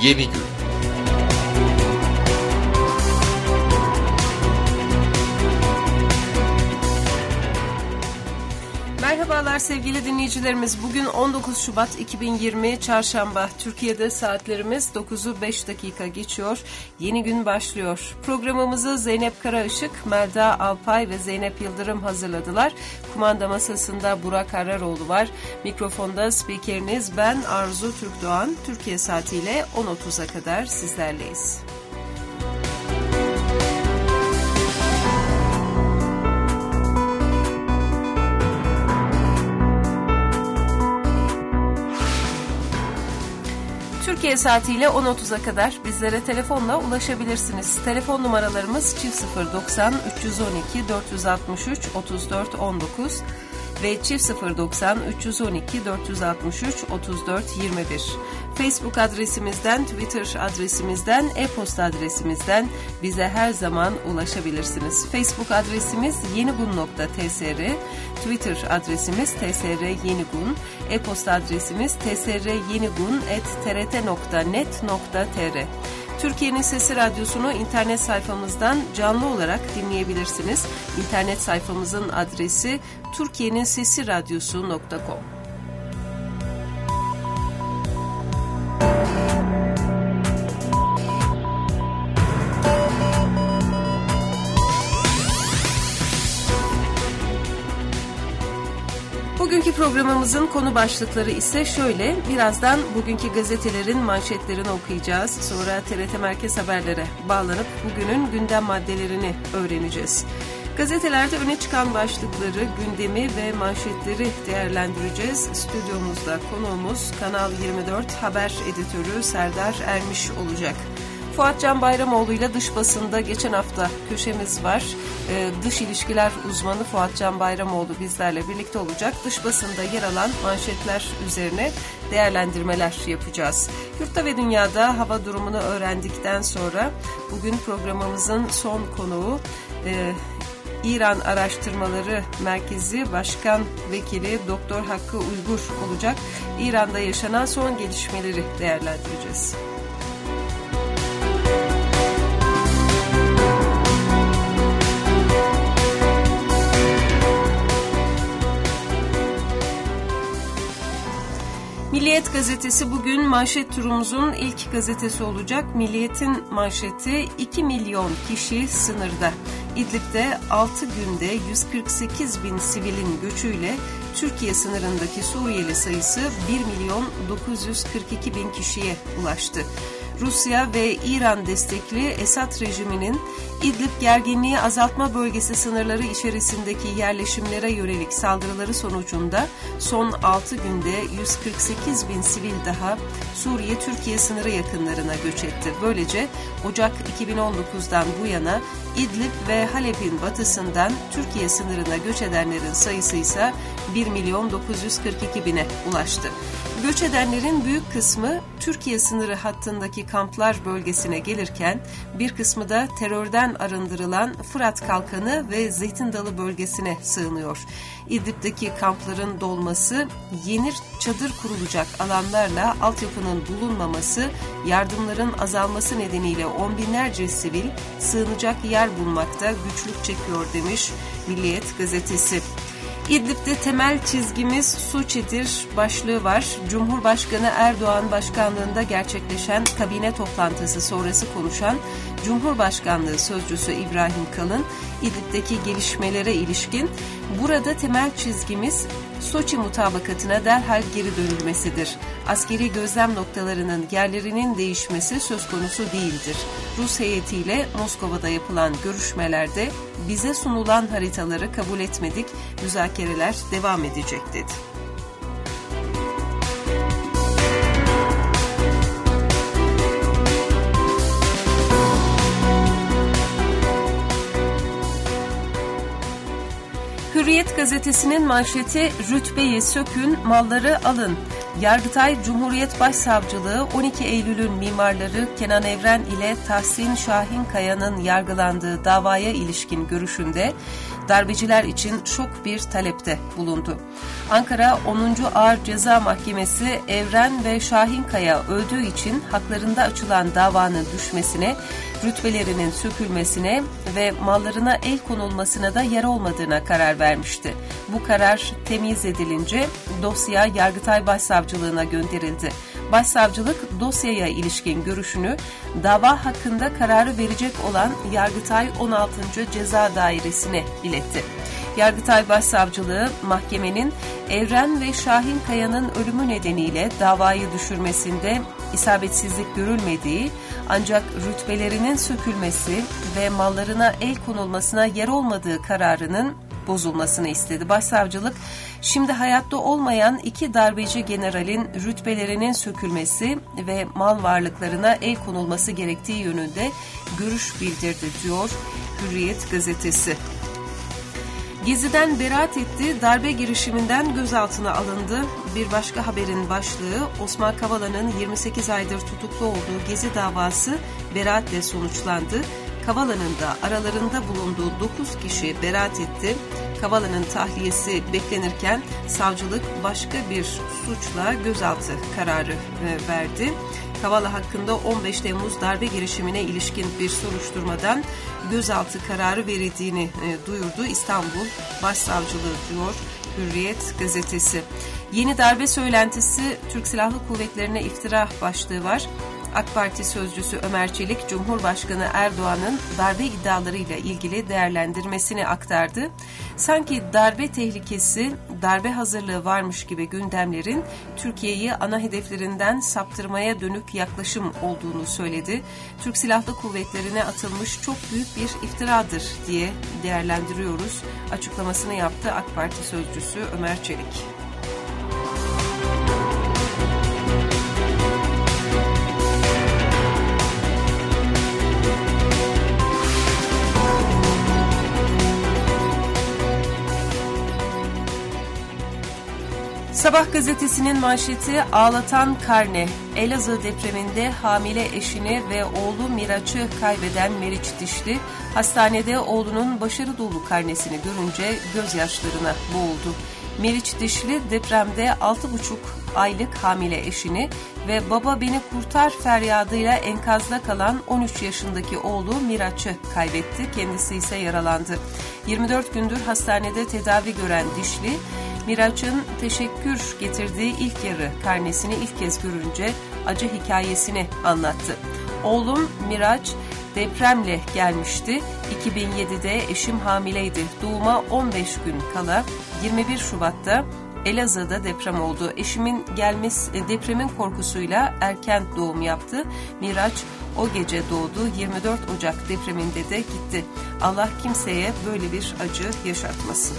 Yeni gün. Merhabalar sevgili dinleyicilerimiz. Bugün 19 Şubat 2020 Çarşamba. Türkiye'de saatlerimiz 9'u 5 dakika geçiyor. Yeni gün başlıyor. Programımızı Zeynep Karaışık, Melda Alpay ve Zeynep Yıldırım hazırladılar. Kumanda masasında Burak Araroğlu var. Mikrofonda spikeriniz ben Arzu Türkdoğan. Türkiye saatiyle 10.30'a kadar sizlerleyiz. Türkiye saatiyle 10.30'a kadar bizlere telefonla ulaşabilirsiniz. Telefon numaralarımız 090 312 463 34 19 ve 090 312 463 34 21. Facebook adresimizden, Twitter adresimizden, e-posta adresimizden bize her zaman ulaşabilirsiniz. Facebook adresimiz yenigun.tsr, Twitter adresimiz tsryenigun, e-posta adresimiz tsryenigun@trt.net.tr. Türkiye'nin Sesi Radyosu'nu internet sayfamızdan canlı olarak dinleyebilirsiniz. İnternet sayfamızın adresi turkiyenininsesiradyosu.com. Bugünkü programımızın konu başlıkları ise şöyle. Birazdan bugünkü gazetelerin manşetlerini okuyacağız. Sonra TRT Merkez Haberlere bağlanıp bugünün gündem maddelerini öğreneceğiz. Gazetelerde öne çıkan başlıkları, gündemi ve manşetleri değerlendireceğiz. Stüdyomuzda konuğumuz Kanal 24 haber editörü Serdar Ermiş olacak. Fuat Can Bayramoğlu ile dış basında geçen hafta köşemiz var. Dış ilişkiler uzmanı Fuat Can Bayramoğlu bizlerle birlikte olacak. Dış basında yer alan manşetler üzerine değerlendirmeler yapacağız. Yurtta ve dünyada hava durumunu öğrendikten sonra bugün programımızın son konuğu İran Araştırmaları Merkezi Başkan Vekili Doktor Hakkı Uygur olacak. İran'da yaşanan son gelişmeleri değerlendireceğiz. Milliyet gazetesi bugün manşet turumuzun ilk gazetesi olacak. Milliyet'in manşeti 2 milyon kişi sınırda. İdlib'de 6 günde 148 bin sivilin göçüyle Türkiye sınırındaki Suriyeli sayısı 1 milyon 942 bin kişiye ulaştı. Rusya ve İran destekli Esad rejiminin İdlib gerginliği azaltma bölgesi sınırları içerisindeki yerleşimlere yönelik saldırıları sonucunda son 6 günde 148 bin sivil daha Suriye-Türkiye sınırı yakınlarına göç etti. Böylece Ocak 2019'dan bu yana İdlib ve Halep'in batısından Türkiye sınırına göç edenlerin sayısı ise 1 milyon 942 bine ulaştı. Göç edenlerin büyük kısmı Türkiye sınırı hattındaki kamplar bölgesine gelirken bir kısmı da terörden arındırılan Fırat Kalkanı ve Zeytin Dalı bölgesine sığınıyor. İdlib'deki kampların dolması, yeni çadır kurulacak alanlarla altyapının bulunmaması, yardımların azalması nedeniyle on binlerce sivil sığınacak yer bulmakta güçlük çekiyor demiş Milliyet gazetesi. İdlib'de temel çizgimiz Suçi'dir başlığı var. Cumhurbaşkanı Erdoğan başkanlığında gerçekleşen kabine toplantısı sonrası konuşan Cumhurbaşkanlığı Sözcüsü İbrahim Kalın, İdlib'deki gelişmelere ilişkin burada temel çizgimiz Soçi mutabakatına derhal geri dönülmesidir. Askeri gözlem noktalarının yerlerinin değişmesi söz konusu değildir. Rus heyetiyle Moskova'da yapılan görüşmelerde bize sunulan haritaları kabul etmedik, müzakereler devam edecek dedi. Hürriyet gazetesinin manşeti rütbeyi sökün, malları alın. Yargıtay Cumhuriyet Başsavcılığı 12 Eylül'ün mimarları Kenan Evren ile Tahsin Şahinkaya'nın yargılandığı davaya ilişkin görüşünde darbeciler için şok bir talepte bulundu. Ankara 10. Ağır Ceza Mahkemesi Evren ve Şahinkaya öldüğü için haklarında açılan davanın düşmesine, rütbelerinin sökülmesine ve mallarına el konulmasına da yer olmadığına karar vermişti. Bu karar temyiz edilince dosya Yargıtay Başsavcılığına gönderildi. Başsavcılık dosyaya ilişkin görüşünü dava hakkında kararı verecek olan Yargıtay 16. Ceza Dairesi'ne iletti. Yargıtay Başsavcılığı mahkemenin Evren ve Şahinkaya'nın ölümü nedeniyle davayı düşürmesinde isabetsizlik görülmediği ancak rütbelerinin sökülmesi ve mallarına el konulmasına yer olmadığı kararının bozulmasını istedi. Başsavcılık, şimdi hayatta olmayan 2 darbeci generalin rütbelerinin sökülmesi ve mal varlıklarına el konulması gerektiği yönünde görüş bildirdi, diyor Hürriyet gazetesi. Gezi'den beraat etti, darbe girişiminden gözaltına alındı. Bir başka haberin başlığı, Osman Kavala'nın 28 aydır tutuklu olduğu Gezi davası beraatle sonuçlandı. Kavala'nın da aralarında bulunduğu 9 kişi beraat etti. Kavala'nın tahliyesi beklenirken savcılık başka bir suçla gözaltı kararı verdi. Kavala hakkında 15 Temmuz darbe girişimine ilişkin bir soruşturmadan gözaltı kararı verildiğini duyurdu İstanbul Başsavcılığı, diyor Hürriyet gazetesi. Yeni darbe söylentisi, Türk Silahlı Kuvvetleri'ne iftira başlığı var. AK Parti sözcüsü Ömer Çelik, Cumhurbaşkanı Erdoğan'ın darbe iddialarıyla ilgili değerlendirmesini aktardı. Sanki darbe tehlikesi, darbe hazırlığı varmış gibi gündemlerin Türkiye'yi ana hedeflerinden saptırmaya dönük yaklaşım olduğunu söyledi. Türk Silahlı Kuvvetleri'ne atılmış çok büyük bir iftiradır diye değerlendiriyoruz açıklamasını yaptı AK Parti sözcüsü Ömer Çelik. Sabah gazetesinin manşeti ağlatan karne. Elazığ depreminde hamile eşini ve oğlu Miraç'ı kaybeden Meriç Dişli, hastanede oğlunun başarı dolu karnesini görünce gözyaşlarına boğuldu. Meriç Dişli depremde 6,5 aylık hamile eşini ve baba beni kurtar feryadıyla enkazda kalan 13 yaşındaki oğlu Miraç'ı kaybetti. Kendisi ise yaralandı. 24 gündür hastanede tedavi gören Dişli, Miraç'ın teşekkür getirdiği ilk yarı karnesini ilk kez görünce acı hikayesini anlattı. Oğlum Miraç depremle gelmişti. 2007'de eşim hamileydi. Doğuma 15 gün kala 21 Şubat'ta Elazığ'da deprem oldu. Eşimin depremin korkusuyla erken doğum yaptı. Miraç o gece doğdu. 24 Ocak depreminde de gitti. Allah kimseye böyle bir acı yaşatmasın.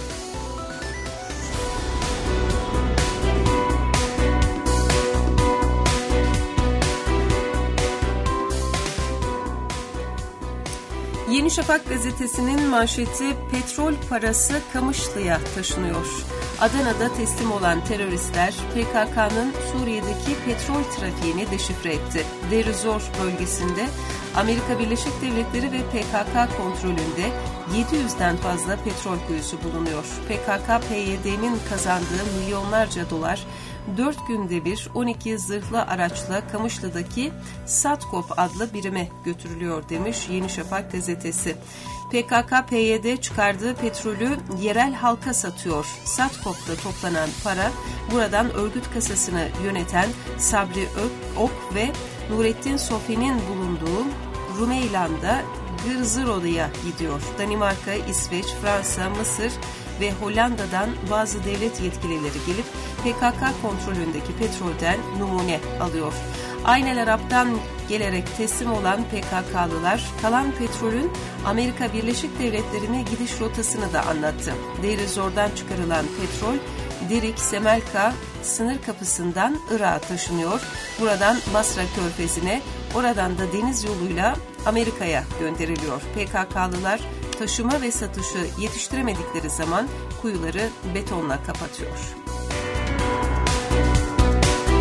Yeni Şafak gazetesinin manşeti, petrol parası Kamışlı'ya taşınıyor. Adana'da teslim olan teröristler PKK'nın Suriye'deki petrol trafiğini deşifre etti. Deir ez-Zor bölgesinde Amerika Birleşik Devletleri ve PKK kontrolünde 700'den fazla petrol kuyusu bulunuyor. PKK-PYD'nin kazandığı milyonlarca dolar 4 günde bir 12 zırhlı araçla Kamışlı'daki SATKOP adlı birime götürülüyor demiş Yeni Şafak gazetesi. PKK-PYD çıkardığı petrolü yerel halka satıyor. SATKOP'ta toplanan para buradan örgüt kasasını yöneten Sabri Ok ve Nurettin Sofi'nin bulunduğu Rumeylan'da Gırzıroğlu'ya gidiyor. Danimarka, İsveç, Fransa, Mısır ve Hollanda'dan bazı devlet yetkilileri gelip PKK kontrolündeki petrolden numune alıyor. Aynel Arap'tan gelerek teslim olan PKK'lılar kalan petrolün Amerika Birleşik Devletleri'ne gidiş rotasını da anlattı. Deir ez-Zor'dan çıkarılan petrol Derik Semelka sınır kapısından Irak'a taşınıyor. Buradan Basra Körfezi'ne, oradan da deniz yoluyla Amerika'ya gönderiliyor. PKK'lılar taşıma ve satışı yetiştiremedikleri zaman kuyuları betonla kapatıyor.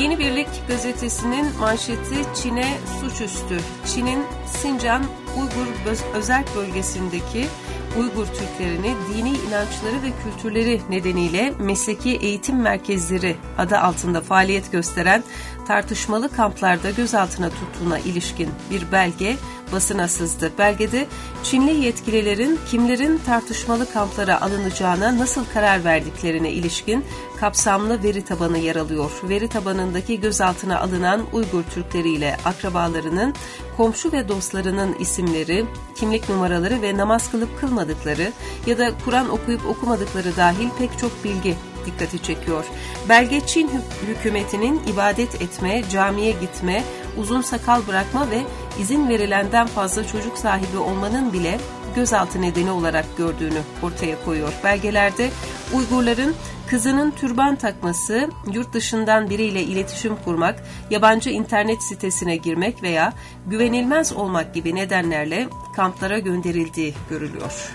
Yeni Birlik gazetesinin manşeti Çin'e suçüstü. Çin'in Sincan Uygur özerk bölgesindeki Uygur Türklerini dini inançları ve kültürleri nedeniyle mesleki eğitim merkezleri adı altında faaliyet gösteren tartışmalı kamplarda gözaltına tuttuğuna ilişkin bir belge basına sızdı. Belgede Çinli yetkililerin kimlerin tartışmalı kamplara alınacağına nasıl karar verdiklerine ilişkin kapsamlı veri tabanı yer alıyor. Veri tabanındaki gözaltına alınan Uygur Türkleriyle akrabalarının, komşu ve dostlarının isimleri, kimlik numaraları ve namaz kılıp kılmadıkları ya da Kur'an okuyup okumadıkları dahil pek çok bilgi dikkati çekiyor. Belge Çin hükümetinin ibadet etme, camiye gitme, uzun sakal bırakma ve izin verilenden fazla çocuk sahibi olmanın bile gözaltı nedeni olarak gördüğünü ortaya koyuyor. Belgelerde Uygurların kızının türban takması, yurt dışından biriyle iletişim kurmak, yabancı internet sitesine girmek veya güvenilmez olmak gibi nedenlerle kamplara gönderildiği görülüyor.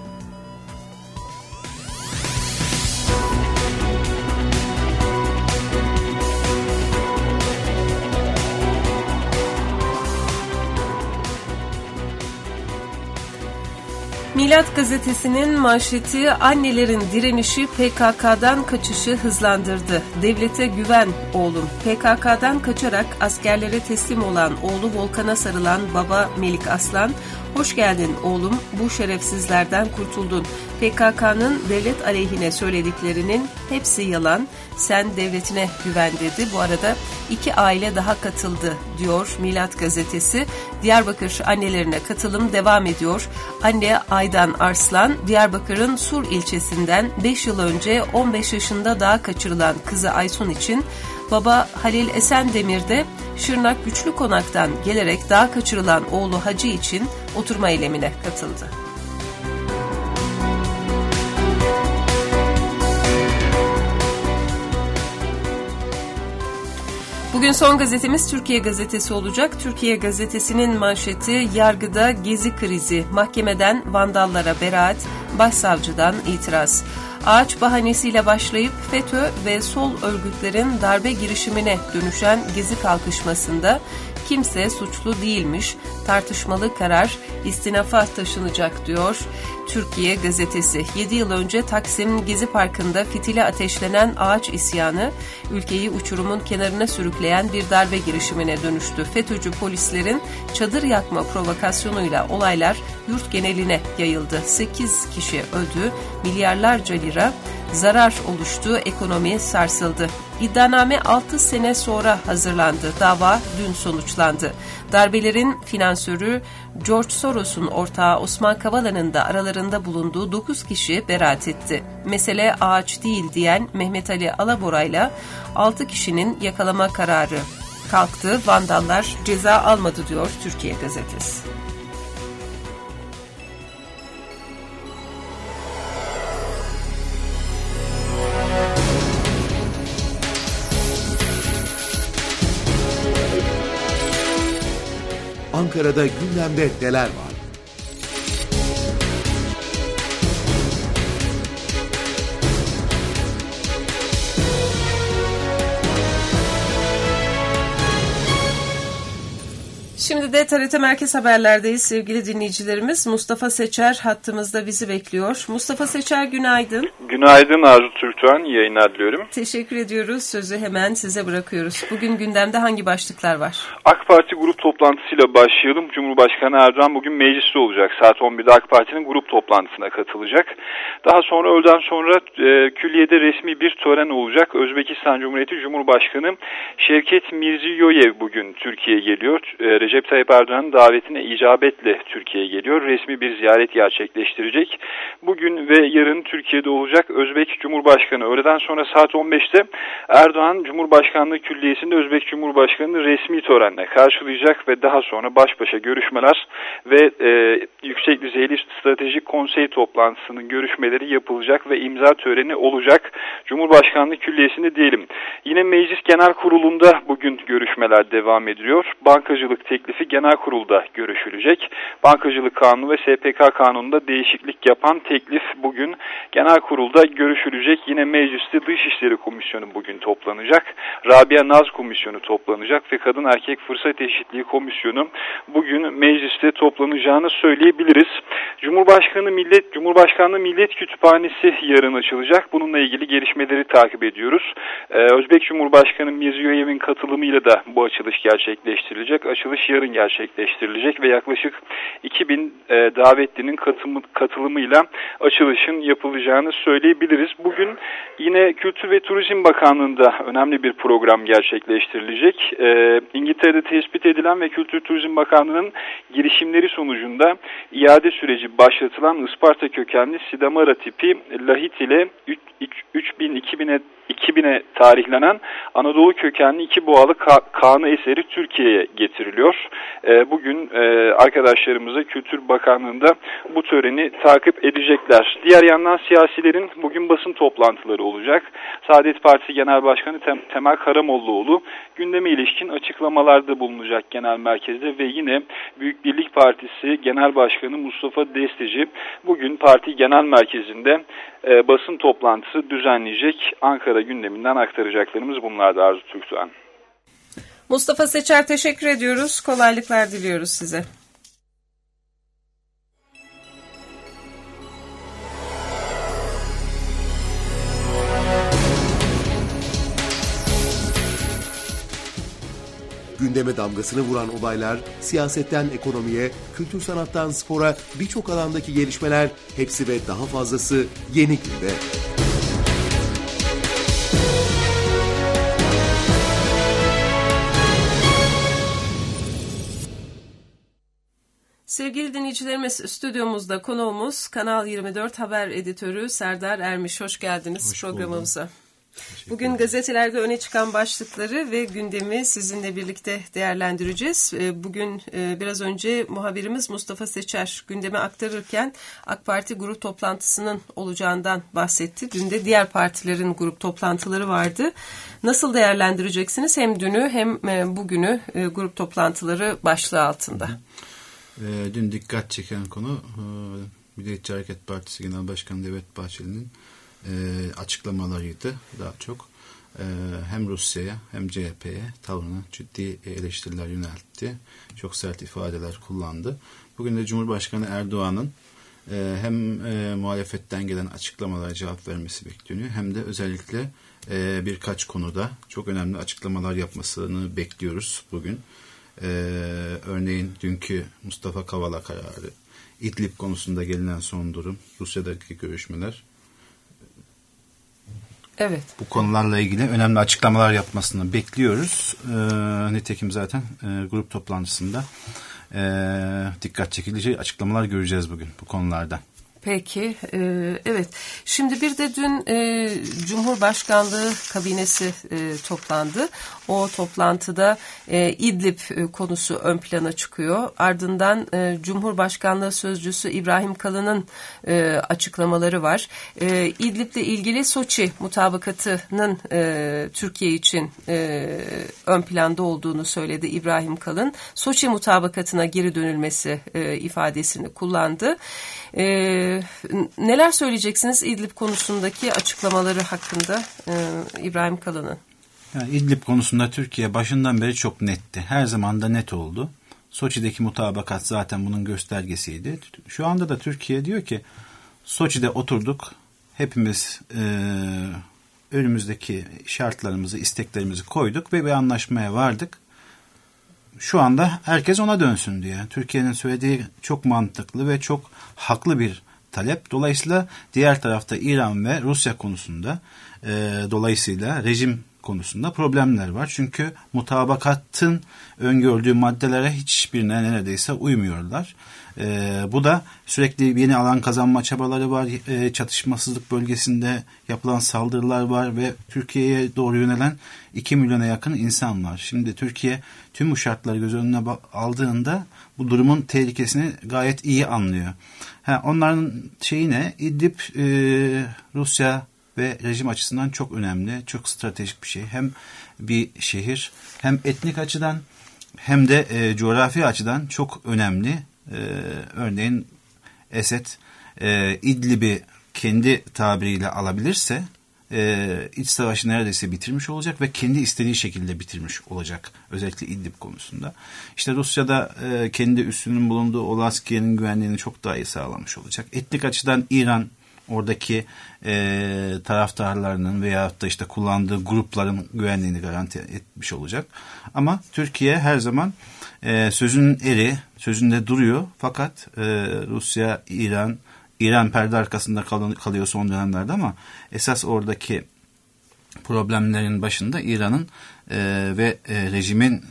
Milat gazetesinin manşeti annelerin direnişi PKK'dan kaçışı hızlandırdı. Devlete güven oğlum. PKK'dan kaçarak askerlere teslim olan oğlu Volkan'a sarılan baba Melik Aslan, hoş geldin oğlum, bu şerefsizlerden kurtuldun. PKK'nın devlet aleyhine söylediklerinin hepsi yalan, sen devletine güven dedi. Bu arada 2 aile daha katıldı diyor Milat gazetesi. Diyarbakır annelerine katılım devam ediyor. Anne Aydan Arslan, Diyarbakır'ın Sur ilçesinden 5 yıl önce 15 yaşında dağa kaçırılan kızı Aysun için baba Halil Esendemir de Şırnak Güçlü Konak'tan gelerek dağa kaçırılan oğlu Hacı için oturma eylemine katıldı. Bugün son gazetemiz Türkiye Gazetesi olacak. Türkiye Gazetesi'nin manşeti yargıda gezi krizi, mahkemeden vandallara beraat, başsavcıdan itiraz. Ağaç bahanesiyle başlayıp FETÖ ve sol örgütlerin darbe girişimine dönüşen gezi kalkışmasında kimse suçlu değilmiş, tartışmalı karar istinafa taşınacak diyor Türkiye Gazetesi. 7 yıl önce Taksim Gezi Parkı'nda fitili ateşlenen ağaç isyanı ülkeyi uçurumun kenarına sürükleyen bir darbe girişimine dönüştü. FETÖ'cü polislerin çadır yakma provokasyonuyla olaylar yurt geneline yayıldı. 8 kişi öldü, milyarlarca lira zarar oluştu, ekonomi sarsıldı. İddianame 6 sene sonra hazırlandı. Dava dün sonuçlandı. Darbelerin finansörü George Soros'un ortağı Osman Kavala'nın da aralarında bulunduğu 9 kişi beraat etti. Mesele ağaç değil diyen Mehmet Ali Alabora'yla 6 kişinin yakalama kararı kalktı. Vandallar ceza almadı diyor Türkiye Gazetesi. Ankara'da gündemde neler var? Şimdi de TRT Merkez Haberler'deyiz sevgili dinleyicilerimiz. Mustafa Seçer hattımızda bizi bekliyor. Mustafa Seçer günaydın. Günaydın Arzu Türkdoğan, iyi yayınlar diliyorum. Teşekkür ediyoruz. Sözü hemen size bırakıyoruz. Bugün gündemde hangi başlıklar var? AK Parti grup toplantısıyla başlayalım. Cumhurbaşkanı Erdoğan bugün mecliste olacak. Saat 11'de AK Parti'nin grup toplantısına katılacak. Daha sonra öğleden sonra külliyede resmi bir tören olacak. Özbekistan Cumhuriyeti Cumhurbaşkanı Şevket Mirziyoyev bugün Türkiye'ye geliyor. Recep Tayyip Erdoğan'ın davetine icabetle Türkiye'ye geliyor. Resmi bir ziyaret gerçekleştirecek. Bugün ve yarın Türkiye'de olacak Özbek Cumhurbaşkanı. Öğleden sonra saat 15'te Erdoğan Cumhurbaşkanlığı Külliyesi'nde Özbek Cumhurbaşkanı'nı resmi törenle karşılayacak ve daha sonra baş başa görüşmeler ve yüksek düzeyli stratejik konsey toplantısının görüşmeleri yapılacak ve imza töreni olacak Cumhurbaşkanlığı Külliyesi'nde diyelim. Yine Meclis Genel Kurulu'nda bugün görüşmeler devam ediyor. Bankacılık Teknik teklifi genel kurulda görüşülecek. Bankacılık Kanunu ve SPK Kanunu'nda değişiklik yapan teklif bugün genel kurulda görüşülecek. Yine mecliste Dışişleri Komisyonu bugün toplanacak. Rabia Naz Komisyonu toplanacak ve Kadın Erkek Fırsat Eşitliği Komisyonu bugün mecliste toplanacağını söyleyebiliriz. Cumhurbaşkanlığı Millet Kütüphanesi yarın açılacak. Bununla ilgili gelişmeleri takip ediyoruz. Özbek Cumhurbaşkanı Mirziyoyev'in katılımıyla da bu açılış gerçekleştirilecek. Açılış yarın gerçekleştirilecek ve yaklaşık 2000 davetlinin katılımıyla açılışın yapılacağını söyleyebiliriz. Bugün yine Kültür ve Turizm Bakanlığı'nda önemli bir program gerçekleştirilecek. İngiltere'de tespit edilen ve Kültür Turizm Bakanlığı'nın girişimleri sonucunda iade süreci başlatılan Isparta kökenli Sidamara tipi lahit ile 2000'e tarihlenen Anadolu kökenli iki boğalı Kanı eseri Türkiye'ye getiriliyor. Bugün arkadaşlarımıza Kültür Bakanlığı'nda bu töreni takip edecekler. Diğer yandan siyasilerin bugün basın toplantıları olacak. Saadet Partisi Genel Başkanı Temel Karamollaoğlu gündeme ilişkin açıklamalarda bulunacak genel merkezde ve yine Büyük Birlik Partisi Genel Başkanı Mustafa Destici bugün parti genel merkezinde basın toplantısı düzenleyecek. Ankara gündeminden aktaracaklarımız bunlardı Arzu Türkdoğan. Mustafa Seçer teşekkür ediyoruz. Kolaylıklar diliyoruz size. Gündeme damgasını vuran olaylar, siyasetten ekonomiye, kültür sanattan spora birçok alandaki gelişmeler, hepsi ve daha fazlası Yeni Günde. Sevgili dinleyicilerimiz, stüdyomuzda konuğumuz Kanal 24 Haber Editörü Serdar Ermiş. Hoş geldiniz programımıza. Bugün gazetelerde öne çıkan başlıkları ve gündemi sizinle birlikte değerlendireceğiz. Bugün biraz önce muhabirimiz Mustafa Seçer gündeme aktarırken AK Parti grup toplantısının olacağından bahsetti. Dün de diğer partilerin grup toplantıları vardı. Nasıl değerlendireceksiniz hem dünü hem bugünü grup toplantıları başlığı altında? Dün dikkat çeken konu Milliyetçi Hareket Partisi Genel Başkanı Devlet Bahçeli'nin açıklamalarıydı daha çok. Hem Rusya'ya hem CHP'ye tavrına ciddi eleştiriler yöneltti. Çok sert ifadeler kullandı. Bugün de Cumhurbaşkanı Erdoğan'ın hem muhalefetten gelen açıklamalara cevap vermesi bekleniyor hem de özellikle birkaç konuda çok önemli açıklamalar yapmasını bekliyoruz bugün. Örneğin dünkü Mustafa Kavala kararı, İdlib konusunda gelinen son durum, Rusya'daki görüşmeler. Evet. Bu konularla ilgili önemli açıklamalar yapmasını bekliyoruz. Nitekim zaten grup toplantısında dikkat çekici açıklamalar göreceğiz bugün bu konularda. Peki, evet. Şimdi bir de dün Cumhurbaşkanlığı kabinesi toplandı. O toplantıda İdlib konusu ön plana çıkıyor. Ardından Cumhurbaşkanlığı Sözcüsü İbrahim Kalın'ın açıklamaları var. İdlib'le ilgili Soçi mutabakatının Türkiye için ön planda olduğunu söyledi İbrahim Kalın. Soçi mutabakatına geri dönülmesi ifadesini kullandı. Neler söyleyeceksiniz İdlib konusundaki açıklamaları hakkında İbrahim Kalın'ın? Yani İdlib konusunda Türkiye başından beri çok netti. Her zaman da net oldu. Soçi'deki mutabakat zaten bunun göstergesiydi. Şu anda da Türkiye diyor ki Soçi'de oturduk. Hepimiz önümüzdeki şartlarımızı, isteklerimizi koyduk ve bir anlaşmaya vardık. Şu anda herkes ona dönsün diye. Türkiye'nin söylediği çok mantıklı ve çok haklı bir talep. Dolayısıyla diğer tarafta İran ve Rusya konusunda dolayısıyla rejim konusunda problemler var. Çünkü mutabakatın öngördüğü maddelere hiçbirine neredeyse uymuyorlar. Bu da sürekli yeni alan kazanma çabaları var. Çatışmasızlık bölgesinde yapılan saldırılar var ve Türkiye'ye doğru yönelen 2 milyona yakın insan var. Şimdi Türkiye tüm bu şartları göz önüne aldığında bu durumun tehlikesini gayet iyi anlıyor. Onların şeyi ne? İdlib Rusya ve rejim açısından çok önemli, çok stratejik bir şey. Hem bir şehir hem etnik açıdan hem de coğrafi açıdan çok önemli. Örneğin Esed İdlib'i kendi tabiriyle alabilirse iç savaşı neredeyse bitirmiş olacak ve kendi istediği şekilde bitirmiş olacak. Özellikle İdlib konusunda. İşte Rusya'da kendi üssünün bulunduğu Olaskiye'nin güvenliğini çok daha iyi sağlamış olacak. Etnik açıdan İran oradaki taraftarlarının veyahut da işte kullandığı grupların güvenliğini garanti etmiş olacak. Ama Türkiye her zaman sözünün eri, sözünde duruyor. Fakat Rusya, İran perde arkasında kalıyor son dönemlerde ama esas oradaki problemlerin başında İran'ın ve rejimin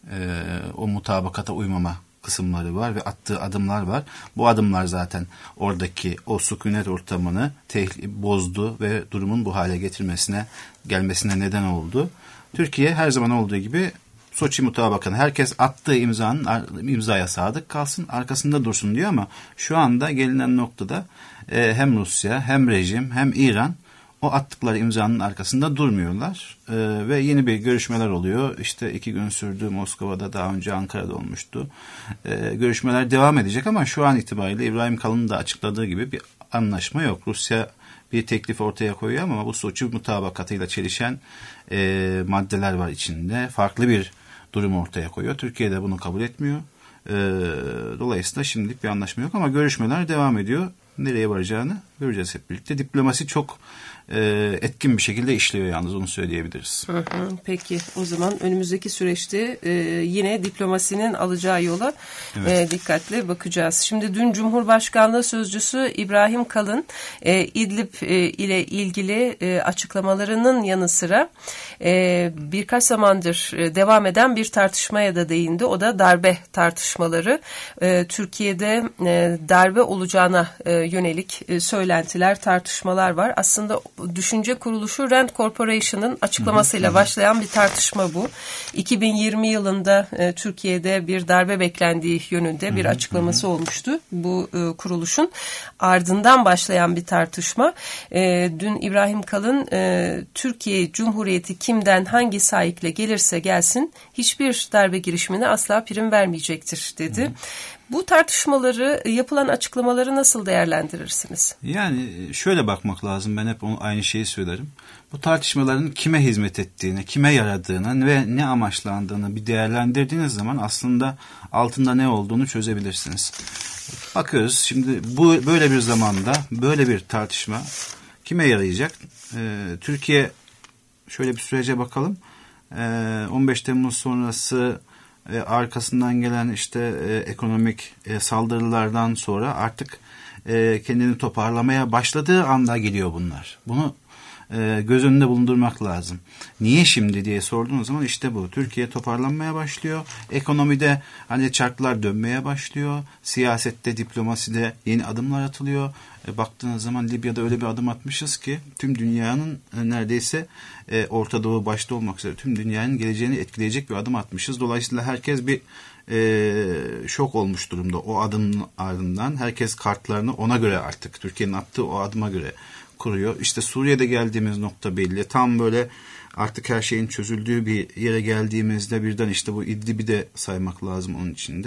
o mutabakata uymama kısımları var ve attığı adımlar var. Bu adımlar zaten oradaki o sükunet ortamını bozdu ve durumun bu hale gelmesine neden oldu. Türkiye her zaman olduğu gibi Soçi mutabakatı, herkes attığı imzaya sadık kalsın, arkasında dursun diyor ama şu anda gelinen noktada hem Rusya hem rejim hem İran o attıkları imzanın arkasında durmuyorlar ve yeni bir görüşmeler oluyor. İşte 2 gün sürdü, Moskova'da, daha önce Ankara'da olmuştu. Görüşmeler devam edecek ama şu an itibariyle İbrahim Kalın'ın da açıkladığı gibi bir anlaşma yok. Rusya bir teklif ortaya koyuyor ama bu Soçi mutabakatıyla çelişen maddeler var içinde. Farklı bir durum ortaya koyuyor. Türkiye de bunu kabul etmiyor. Dolayısıyla şimdilik bir anlaşma yok ama görüşmeler devam ediyor. Nereye varacağını göreceğiz hep birlikte. Diplomasi çok etkin bir şekilde işliyor yalnız, onu söyleyebiliriz. Peki o zaman önümüzdeki süreçte yine diplomasinin alacağı yola dikkatle bakacağız. Şimdi dün Cumhurbaşkanlığı Sözcüsü İbrahim Kalın İdlib ile ilgili açıklamalarının yanı sıra birkaç zamandır devam eden bir tartışmaya da değindi. O da darbe tartışmaları. Türkiye'de darbe olacağına yönelik söylentiler, tartışmalar var. Aslında düşünce kuruluşu Rand Corporation'ın açıklamasıyla başlayan bir tartışma bu. 2020 yılında Türkiye'de bir darbe beklendiği yönünde bir açıklaması olmuştu bu kuruluşun. Ardından başlayan bir tartışma. Dün İbrahim Kalın Türkiye Cumhuriyeti kimden hangi sahikle gelirse gelsin hiçbir darbe girişimine asla prim vermeyecektir dedi. Bu tartışmaları, yapılan açıklamaları nasıl değerlendirirsiniz? Yani şöyle bakmak lazım. Ben hep aynı şeyi söylerim. Bu tartışmaların kime hizmet ettiğini, kime yaradığını ve ne amaçlandığını bir değerlendirdiğiniz zaman aslında altında ne olduğunu çözebilirsiniz. Bakıyoruz şimdi böyle bir zamanda böyle bir tartışma kime yarayacak? Türkiye, şöyle bir sürece bakalım. 15 Temmuz sonrası arkasından gelen işte ekonomik saldırılardan sonra artık kendini toparlamaya başladığı anda geliyor bunlar. Bunu göz önünde bulundurmak lazım. Niye şimdi diye sorduğunuz zaman işte bu. Türkiye toparlanmaya başlıyor. Ekonomide hani çarklar dönmeye başlıyor. Siyasette, diplomaside yeni adımlar atılıyor. Baktığınız zaman Libya'da öyle bir adım atmışız ki tüm dünyanın neredeyse Orta Doğu başta olmak üzere tüm dünyanın geleceğini etkileyecek bir adım atmışız. Dolayısıyla herkes bir şok olmuş durumda o adımın ardından. Herkes kartlarını ona göre, artık Türkiye'nin attığı o adıma göre kuruyor. İşte Suriye'de geldiğimiz nokta belli. Tam böyle artık her şeyin çözüldüğü bir yere geldiğimizde birden işte bu İdlib'i de saymak lazım onun içinde.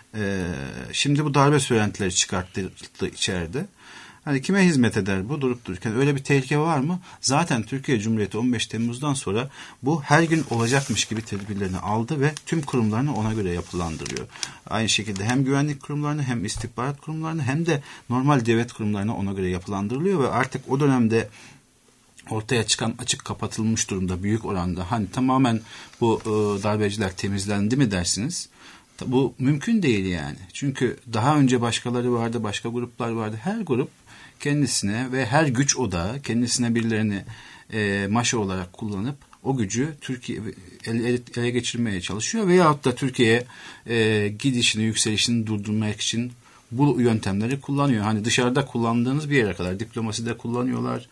Şimdi bu darbe söylentileri çıkarttı içeride. Hani kime hizmet eder bu durup dururken? Öyle bir tehlike var mı? Zaten Türkiye Cumhuriyeti 15 Temmuz'dan sonra bu her gün olacakmış gibi tedbirlerini aldı ve tüm kurumlarını ona göre yapılandırıyor. Aynı şekilde hem güvenlik kurumlarını hem istihbarat kurumlarını hem de normal devlet kurumlarını ona göre yapılandırılıyor ve artık o dönemde ortaya çıkan açık kapatılmış durumda büyük oranda. Hani tamamen bu darbeciler temizlendi mi dersiniz? Bu mümkün değil yani. Çünkü daha önce başkaları vardı, başka gruplar vardı. Her grup kendisine ve her güç odağı kendisine birilerini maşa olarak kullanıp o gücü Türkiye ele geçirmeye çalışıyor veyahut da Türkiye'ye gidişini, yükselişini durdurmak için bu yöntemleri kullanıyor. Hani dışarıda kullandığınız bir yere kadar diplomaside kullanıyorlar.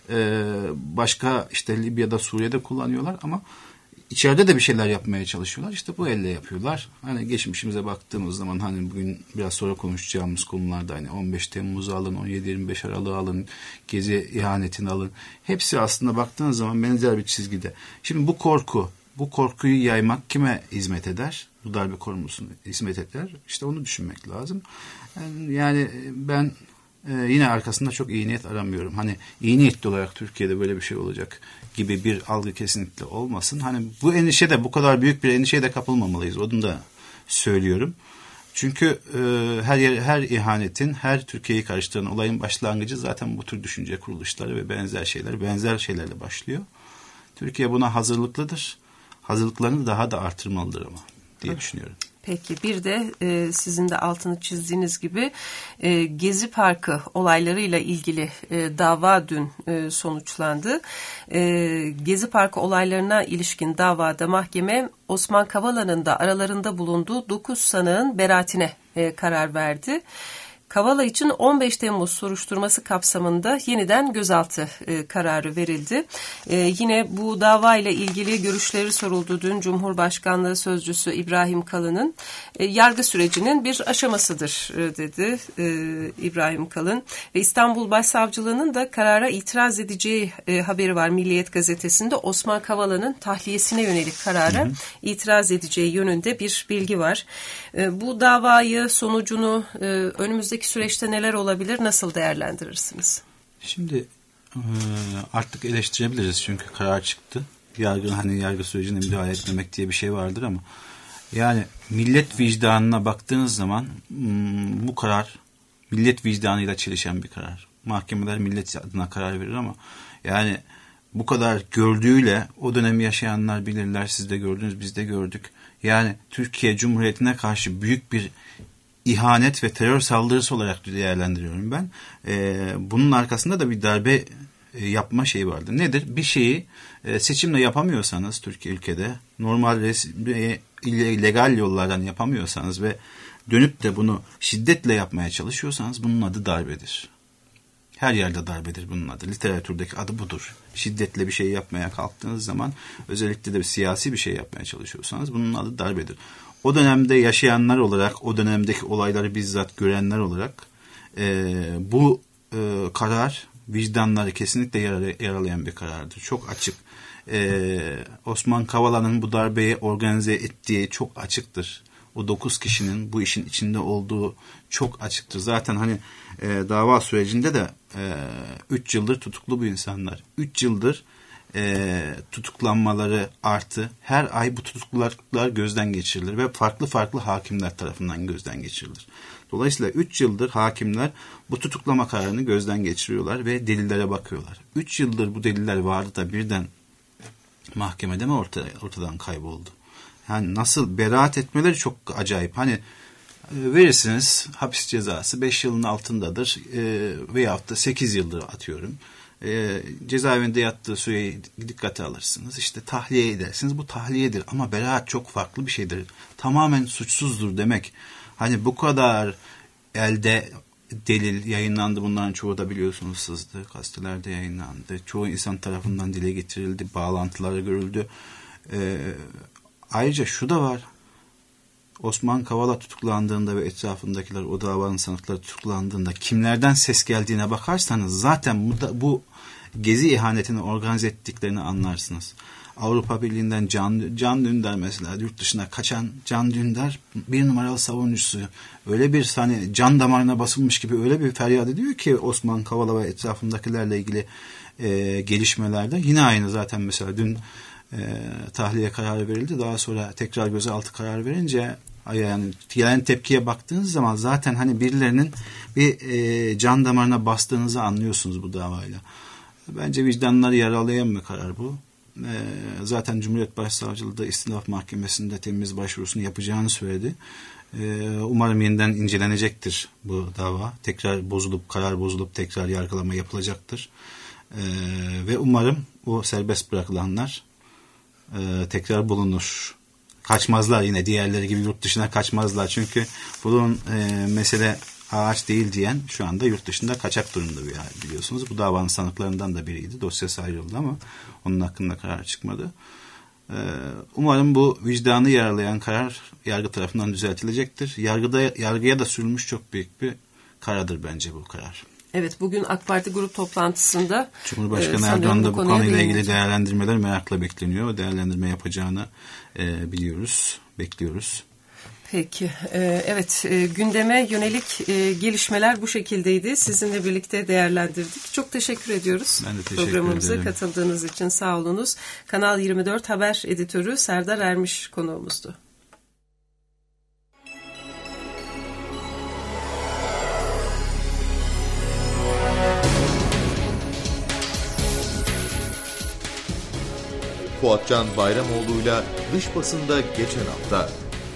Başka işte Libya'da, Suriye'de kullanıyorlar ama İçeride de bir şeyler yapmaya çalışıyorlar. İşte bu elle yapıyorlar. Hani geçmişimize baktığımız zaman hani bugün biraz sonra konuşacağımız konularda hani 15 Temmuz'u alın, 17-25 Aralık'ı alın, Gezi ihanetini alın. Hepsi aslında baktığınız zaman benzer bir çizgide. Şimdi bu korkuyu yaymak kime hizmet eder? bu darbe korumasını hizmet eder. İşte onu düşünmek lazım. Yani ben yine arkasında çok iyi niyet aramıyorum. Hani iyi niyetli olarak Türkiye'de böyle bir şey olacak gibi bir algı kesinlikle olmasın. Hani bu endişede, bu kadar büyük bir endişeye de kapılmamalıyız. Onu da söylüyorum. Çünkü her ihanetin, her Türkiye'yi karıştıran olayın başlangıcı zaten bu tür düşünce kuruluşları ve benzer şeylerle başlıyor. Türkiye buna hazırlıklıdır. Hazırlıklarını daha da artırmalıdır ama diye düşünüyorum. Peki, bir de sizin de altını çizdiğiniz gibi Gezi Parkı olaylarıyla ilgili dava dün sonuçlandı. Gezi Parkı olaylarına ilişkin davada mahkeme Osman Kavala'nın da aralarında bulunduğu 9 sanığın beraatine karar verdi. Kavala için 15 Temmuz soruşturması kapsamında yeniden gözaltı kararı verildi. Yine bu dava ile ilgili görüşleri soruldu dün. Cumhurbaşkanlığı Sözcüsü İbrahim Kalın'ın yargı sürecinin bir aşamasıdır dedi İbrahim Kalın. Ve İstanbul Başsavcılığı'nın da karara itiraz edeceği haberi var Milliyet Gazetesi'nde. Osman Kavala'nın tahliyesine yönelik karara itiraz edeceği yönünde bir bilgi var. Bu davayı, sonucunu önümüzdeki süreçte neler olabilir, nasıl değerlendirirsiniz? Şimdi artık eleştirebiliriz çünkü karar çıktı. Yargı sürecine müdahale etmemek diye bir şey vardır ama yani millet vicdanına baktığınız zaman bu karar millet vicdanıyla çelişen bir karar. Mahkemeler millet adına karar verir ama yani bu kadar gördüğüyle o dönemi yaşayanlar bilirler. Siz de gördünüz, biz de gördük. Yani Türkiye Cumhuriyeti'ne karşı büyük bir ihanet ve terör saldırısı olarak değerlendiriyorum ben. Bunun arkasında da bir darbe yapma şeyi vardır. Nedir? Bir şeyi seçimle yapamıyorsanız Türkiye ülkede normal legal yollardan yapamıyorsanız ve dönüp de bunu şiddetle yapmaya çalışıyorsanız bunun adı darbedir. Her yerde darbedir bunun adı. Literatürdeki adı budur. Şiddetle bir şey yapmaya kalktığınız zaman, özellikle de siyasi bir şey yapmaya çalışıyorsanız bunun adı darbedir. O dönemde yaşayanlar olarak, o dönemdeki olayları bizzat görenler olarak bu karar vicdanları kesinlikle yaralayan bir karardır. Çok açık. Osman Kavala'nın bu darbeyi organize ettiği çok açıktır. O 9 kişinin bu işin içinde olduğu çok açıktır. Zaten hani dava sürecinde de 3 yıldır tutuklu bu insanlar. 3 yıldır tutuklanmaları artı her ay bu tutuklular gözden geçirilir ve farklı farklı hakimler tarafından gözden geçirilir. Dolayısıyla 3 yıldır hakimler bu tutuklama kararını gözden geçiriyorlar ve delillere bakıyorlar. 3 yıldır bu deliller vardı da birden mahkemede mi ortadan kayboldu? Yani nasıl beraat etmeleri çok acayip. Hani verirsiniz hapis cezası 5 yılın altındadır veyahut da 8 yıldır atıyorum. Cezaevinde yattığı süreyi dikkate alırsınız. İşte tahliye edersiniz. Bu tahliyedir ama beraat çok farklı bir şeydir. Tamamen suçsuzdur demek. Hani bu kadar elde delil yayınlandı. Bunların çoğu da biliyorsunuz sızdı. Gazetelerde yayınlandı. Çoğu insan tarafından dile getirildi. Bağlantıları görüldü. Ayrıca şu da var. Osman Kavala tutuklandığında ve etrafındakiler, o davanın sanıkları tutuklandığında kimlerden ses geldiğine bakarsanız zaten bu gezi ihanetini organize ettiklerini anlarsınız. Avrupa Birliği'nden Can Dündar mesela, yurt dışına kaçan Can Dündar bir numaralı savunucusu. Öyle bir hani can damarına basılmış gibi öyle bir feryat ediyor ki Osman Kavala ve etrafındakilerle ilgili gelişmelerde. Yine aynı zaten mesela dün tahliye kararı verildi. Daha sonra tekrar gözaltı kararı verince yani gelen tepkiye baktığınız zaman zaten hani birilerinin bir can damarına bastığınızı anlıyorsunuz bu davayla. Bence vicdanları yaralayan bir karar bu. Zaten Cumhuriyet Başsavcılığı da İstinaf Mahkemesi'nde temiz başvurusunu yapacağını söyledi. Umarım yeniden incelenecektir bu dava. Karar bozulup tekrar yargılama yapılacaktır. Ve umarım o serbest bırakılanlar tekrar bulunur. Kaçmazlar yine diğerleri gibi yurt dışına kaçmazlar. Çünkü bunun mesele ağaç değil diyen şu anda yurt dışında kaçak durumda bir hal biliyorsunuz. Bu davanın sanıklarından da biriydi. Dosyası ayrıldı ama onun hakkında karar çıkmadı. Umarım bu vicdanı yaralayan karar yargı tarafından düzeltilecektir. Yargıya da sürülmüş çok büyük bir karardır bence bu karar. Evet, bugün AK Parti grup toplantısında Cumhurbaşkanı Erdoğan da bu konuyla ilgili değerlendirmeler merakla bekleniyor. Değerlendirme yapacağını bekliyoruz. Peki, evet, gündeme yönelik gelişmeler bu şekildeydi. Sizinle birlikte değerlendirdik. Çok teşekkür ediyoruz. Ben de teşekkür Programımıza ederim. katıldığınız için sağ olunuz. Kanal 24 Haber Editörü Serdar Ermiş konuğumuzdu. Fuatcan Bayramoğlu'yla dış basında geçen hafta.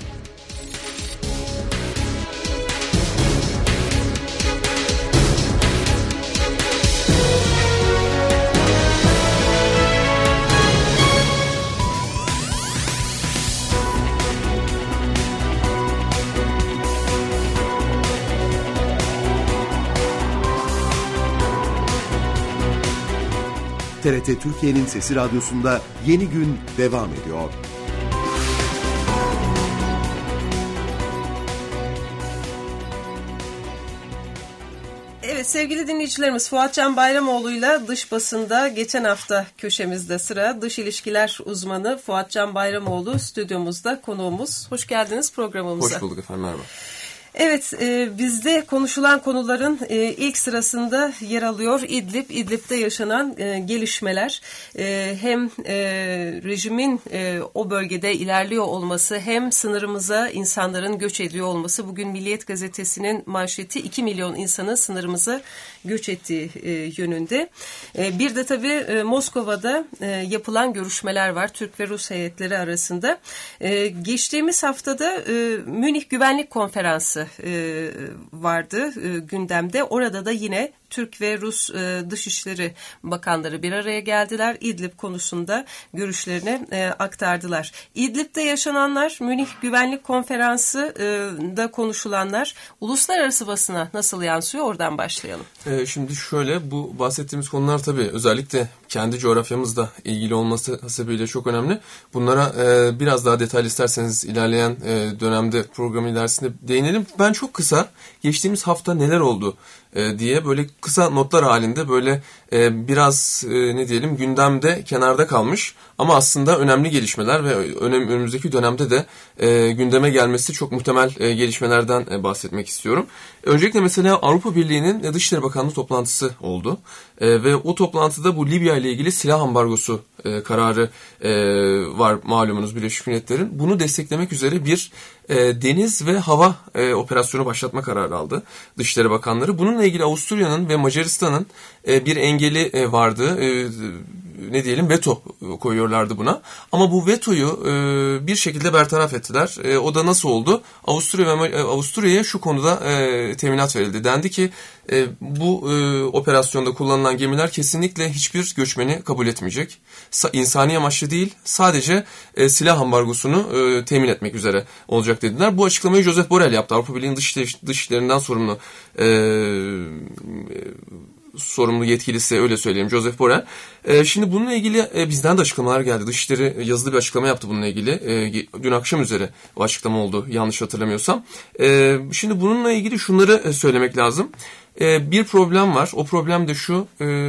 TRT Türkiye'nin Sesi Radyosu'nda Yeni Gün devam ediyor. Evet sevgili dinleyicilerimiz, Fuatcan Bayramoğlu'yla dış basında geçen hafta köşemizde sıra. Dış ilişkiler uzmanı Fuatcan Bayramoğlu stüdyomuzda konuğumuz. Hoş geldiniz programımıza. Hoş bulduk efendim, merhaba. Evet, bizde konuşulan konuların ilk sırasında yer alıyor İdlib'de yaşanan gelişmeler. Hem rejimin o bölgede ilerliyor olması, hem sınırımıza insanların göç ediyor olması. Bugün Milliyet Gazetesi'nin manşeti 2 milyon insanın sınırımıza göç ettiği yönünde. Bir de tabii Moskova'da yapılan görüşmeler var Türk ve Rus heyetleri arasında. Geçtiğimiz haftada Münih Güvenlik Konferansı vardı gündemde. Orada da yine Türk ve Rus Dışişleri Bakanları bir araya geldiler. İdlib konusunda görüşlerini aktardılar. İdlib'de yaşananlar, Münih Güvenlik Konferansı'da konuşulanlar uluslararası basına nasıl yansıyor? Oradan başlayalım. Şimdi şöyle, bu bahsettiğimiz konular tabii özellikle kendi coğrafyamızla ilgili olması hasebiyle çok önemli. Bunlara biraz daha detaylı isterseniz ilerleyen dönemde, programın ilerisinde değinelim. Ben çok kısa geçtiğimiz hafta neler oldu diye böyle kısa notlar halinde böyle biraz ne diyelim gündemde kenarda kalmış ama aslında önemli gelişmeler ve önümüzdeki dönemde de gündeme gelmesi çok muhtemel gelişmelerden bahsetmek istiyorum. Öncelikle mesela Avrupa Birliği'nin Dışişleri Bakanlığı toplantısı oldu ve o toplantıda bu Libya ile ilgili silah ambargosu kararı var malumunuz Birleşmiş Milletler'in. Bunu desteklemek üzere bir deniz ve hava operasyonu başlatma kararı aldı Dışişleri Bakanları. Bununla ilgili Avusturya'nın ve Macaristan'ın bir engeli vardı. Ne diyelim, veto koyuyorlardı buna. Ama bu vetoyu bir şekilde bertaraf ettiler. O da nasıl oldu? Avusturya'ya şu konuda teminat verildi. Dendi ki bu operasyonda kullanılan gemiler kesinlikle hiçbir göçmeni kabul etmeyecek. İnsani amaçlı değil, sadece silah ambargosunu temin etmek üzere olacak dediler. Bu açıklamayı Josep Borrell yaptı. Avrupa Birliği'nin dışişlerinden sorumlu yetkilisi, öyle söyleyeyim, Josep Borrell. Şimdi bununla ilgili bizden de açıklamalar geldi. Dışişleri yazılı bir açıklama yaptı bununla ilgili. Dün akşam üzere o açıklama oldu yanlış hatırlamıyorsam. Şimdi bununla ilgili şunları söylemek lazım. Bir problem var. O problem de şu.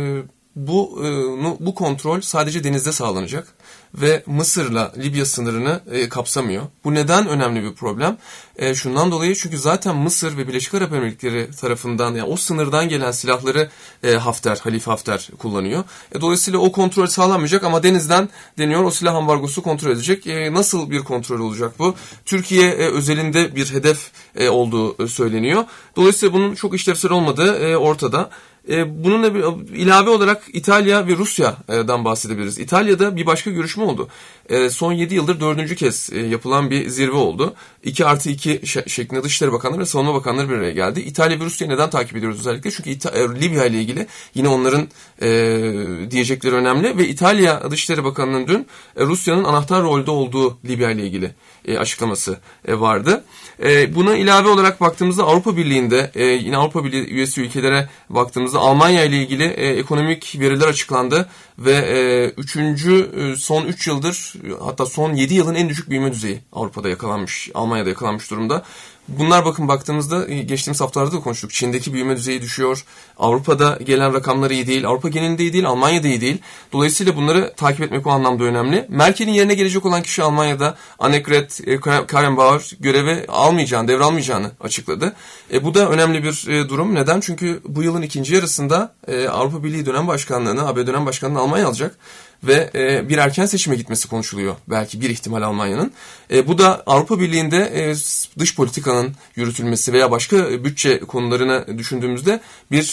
Bu kontrol sadece denizde sağlanacak ve Mısır'la Libya sınırını kapsamıyor. Bu neden önemli bir problem? Şundan dolayı, çünkü zaten Mısır ve Birleşik Arap Emirlikleri tarafından, yani o sınırdan gelen silahları Halife Hafter kullanıyor. Dolayısıyla o kontrol sağlanmayacak ama denizden deniyor o silah ambargosu kontrol edecek. Nasıl bir kontrol olacak bu? Türkiye özelinde bir hedef olduğu söyleniyor. Dolayısıyla bunun çok işlevsel olmadığı ortada. Bununla ilave olarak İtalya ve Rusya'dan bahsedebiliriz. İtalya'da bir başka görüşme oldu. Son 7 yıldır 4. kez yapılan bir zirve oldu. 2+2 şeklinde Dışişleri Bakanları ve Savunma Bakanları bir araya geldi. İtalya ve Rusya'yı neden takip ediyoruz özellikle? Çünkü Libya ile ilgili yine onların diyecekleri önemli ve İtalya Dışişleri Bakanı'nın dün Rusya'nın anahtar rolde olduğu Libya ile ilgili açıklaması vardı. Buna ilave olarak baktığımızda Avrupa Birliği'nde yine Avrupa Birliği üyesi ülkelere baktığımızda Almanya ile ilgili ekonomik veriler açıklandı ve son 3 yıldır, hatta son 7 yılın en düşük büyüme düzeyi Avrupa'da yakalanmış, Almanya'da yakalanmış durumda. Bunlar baktığımızda geçtiğimiz haftalarda da konuştuk. Çin'deki büyüme düzeyi düşüyor. Avrupa'da gelen rakamlar iyi değil. Avrupa genelinde iyi değil. Almanya'da iyi değil. Dolayısıyla bunları takip etmek o anlamda önemli. Merkel'in yerine gelecek olan kişi Almanya'da Annegret Kramp-Karrenbauer görevi devralmayacağını açıkladı. Bu da önemli bir durum. Neden? Çünkü bu yılın ikinci yarısında Avrupa Birliği dönem başkanlığını, AB dönem başkanlığını Almanya alacak. Ve bir erken seçime gitmesi konuşuluyor. Belki bir ihtimal Almanya'nın. Bu da Avrupa Birliği'nde dış politikanın yürütülmesi veya başka bütçe konularını düşündüğümüzde bir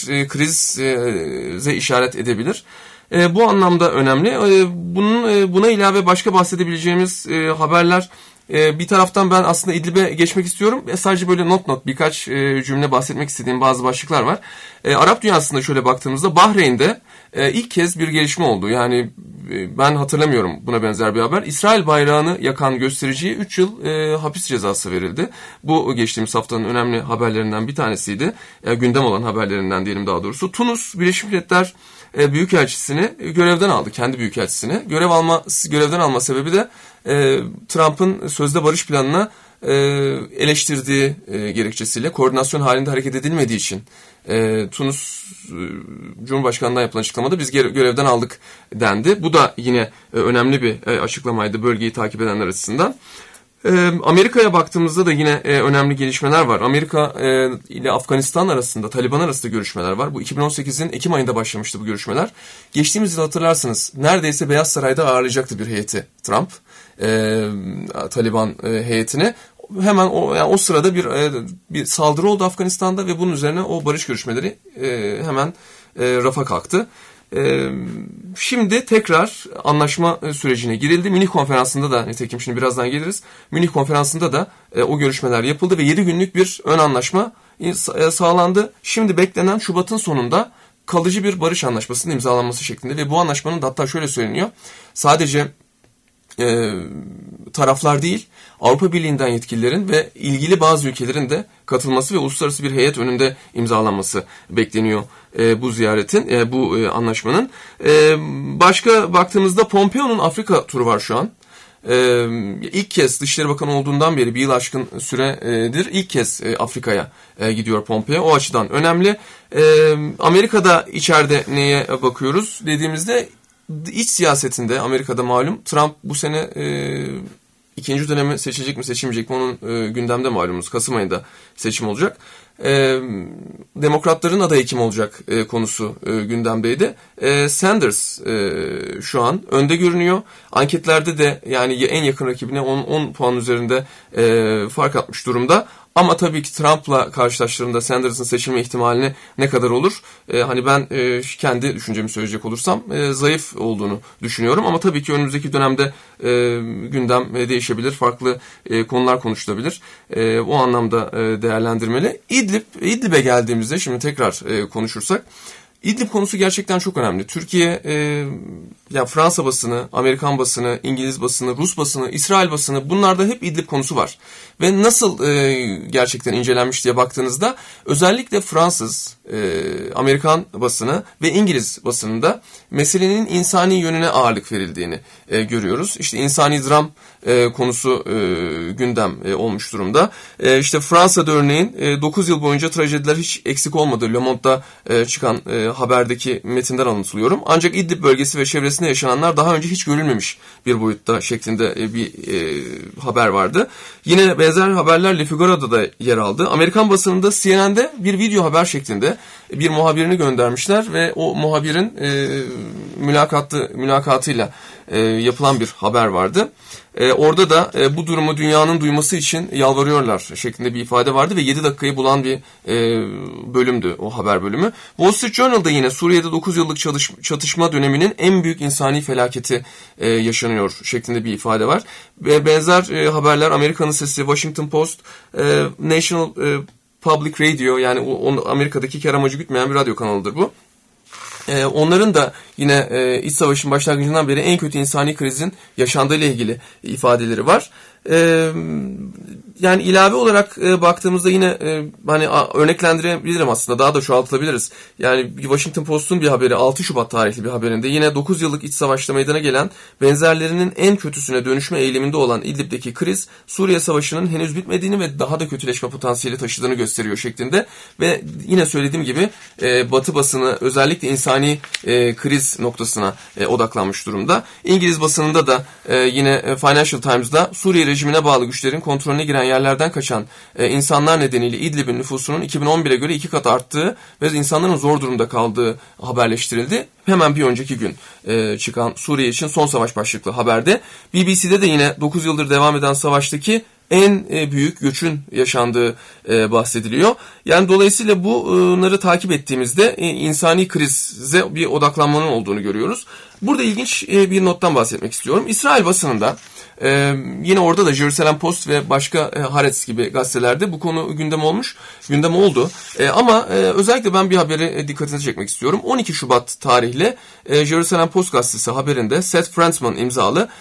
krize işaret edebilir. Bu anlamda önemli. Buna ilave başka bahsedebileceğimiz haberler. Bir taraftan ben aslında İdlib'e geçmek istiyorum. Sadece böyle not birkaç cümle bahsetmek istediğim bazı başlıklar var. Arap dünyasında şöyle baktığımızda Bahreyn'de ilk kez bir gelişme oldu. Yani ben hatırlamıyorum buna benzer bir haber. İsrail bayrağını yakan göstericiye 3 yıl hapis cezası verildi. Bu geçtiğimiz haftanın önemli haberlerinden bir tanesiydi. Gündem olan haberlerinden diyelim daha doğrusu. Tunus Birleşmiş Milletler Büyükelçisini görevden aldı. Kendi büyükelçisini. Görevden alma sebebi de Trump'ın sözde barış planına eleştirdiği gerekçesiyle koordinasyon halinde hareket edilmediği için Tunus Cumhurbaşkanı'ndan yapılan açıklamada biz görevden aldık dendi. Bu da yine önemli bir açıklamaydı bölgeyi takip edenler açısından. Amerika'ya baktığımızda da yine önemli gelişmeler var. Amerika ile Afganistan arasında, Taliban arasında görüşmeler var. Bu 2018'in Ekim ayında başlamıştı bu görüşmeler. Geçtiğimiz yıl hatırlarsınız neredeyse Beyaz Saray'da ağırlayacaktı bir heyeti Trump, Taliban heyetini. Hemen o sırada bir saldırı oldu Afganistan'da ve bunun üzerine o barış görüşmeleri hemen rafa kalktı. Şimdi tekrar anlaşma sürecine girildi. Münih konferansında da, nitekim şimdi birazdan geliriz, Münih konferansında da o görüşmeler yapıldı ve 7 günlük bir ön anlaşma sağlandı. Şimdi beklenen Şubat'ın sonunda kalıcı bir barış anlaşmasının imzalanması şeklinde ve bu anlaşmanın da hatta şöyle söyleniyor, sadece taraflar değil, Avrupa Birliği'nden yetkililerin ve ilgili bazı ülkelerin de katılması ve uluslararası bir heyet önünde imzalanması bekleniyor bu ziyaretin, bu anlaşmanın. Başka baktığımızda Pompeo'nun Afrika turu var şu an. İlk kez Dışişleri Bakanı olduğundan beri bir yıl aşkın süredir ilk kez Afrika'ya gidiyor Pompeo. O açıdan önemli. Amerika'da içeride neye bakıyoruz dediğimizde iç siyasetinde Amerika'da malum Trump bu sene ikinci dönemi seçecek mi seçilmeyecek mi onun gündemde malumuz. Kasım ayında seçim olacak. Demokratların adayı kim olacak konusu gündemdeydi. Sanders şu an önde görünüyor. Anketlerde de yani en yakın rakibine 10 puan üzerinde fark atmış durumda. Ama tabii ki Trump'la karşılaştığında Sanders'ın seçilme ihtimalini ne kadar olur? Hani ben kendi düşüncemi söyleyecek olursam zayıf olduğunu düşünüyorum. Ama tabii ki önümüzdeki dönemde gündem değişebilir. Farklı konular konuşulabilir. O anlamda değerlendirmeli. İdlib'e geldiğimizde şimdi tekrar konuşursak. İdlib konusu gerçekten çok önemli. Türkiye, ya Fransa basını, Amerikan basını, İngiliz basını, Rus basını, İsrail basını bunlarda hep İdlib konusu var. Ve nasıl gerçekten incelenmiş diye baktığınızda özellikle Fransız, Amerikan basını ve İngiliz basınında meselenin insani yönüne ağırlık verildiğini görüyoruz. İşte insani dram konusu gündem olmuş durumda. İşte Fransa'da örneğin 9 yıl boyunca trajediler hiç eksik olmadı. Le Monde'da çıkan haberdeki metinden alıntılıyorum. Ancak İdlib bölgesi ve çevresinde yaşananlar daha önce hiç görülmemiş bir boyutta şeklinde bir haber vardı. Yine benzer haberler Le Figaro'da da yer aldı. Amerikan basınında CNN'de bir video haber şeklinde bir muhabirini göndermişler ve o muhabirin mülakatıyla yapılan bir haber vardı. Orada da bu durumu dünyanın duyması için yalvarıyorlar şeklinde bir ifade vardı ve 7 dakikayı bulan bir bölümdü o haber bölümü. Wall Street Journal'da yine Suriye'de 9 yıllık çatışma döneminin en büyük insani felaketi yaşanıyor şeklinde bir ifade var. Benzer haberler Amerika'nın Sesi, Washington Post, National Public Radio, yani Amerika'daki kar amacı gütmeyen bir radyo kanalıdır bu. Onların da yine iç savaşın başlangıcından beri en kötü insani krizin yaşandığı ile ilgili ifadeleri var. Yani ilave olarak baktığımızda yine hani örneklendirebilirim aslında, daha da çoğaltılabiliriz. Yani Washington Post'un bir haberi, 6 Şubat tarihli bir haberinde yine 9 yıllık iç savaşta meydana gelen, benzerlerinin en kötüsüne dönüşme eğiliminde olan İdlib'deki kriz, Suriye Savaşı'nın henüz bitmediğini ve daha da kötüleşme potansiyeli taşıdığını gösteriyor şeklinde. Ve yine söylediğim gibi Batı basını özellikle insani kriz noktasına odaklanmış durumda. İngiliz basınında da yine Financial Times'da Suriye rejimine bağlı güçlerin kontrolüne giren yerlerden kaçan insanlar nedeniyle İdlib'in nüfusunun 2011'e göre 2 kat arttığı ve insanların zor durumda kaldığı haberleştirildi. Hemen bir önceki gün çıkan Suriye için son savaş başlıklı haberde. BBC'de de yine 9 yıldır devam eden savaştaki en büyük göçün yaşandığı bahsediliyor. Yani dolayısıyla bunları takip ettiğimizde insani krize bir odaklanmanın olduğunu görüyoruz. Burada ilginç bir nottan bahsetmek istiyorum. İsrail basınında yine orada da Jerusalem Post ve başka Haaretz gibi gazetelerde bu konu gündem oldu. Ama özellikle ben bir habere dikkatini çekmek istiyorum. 12 Şubat tarihli Jerusalem Post gazetesi haberinde Seth Frantman imzalı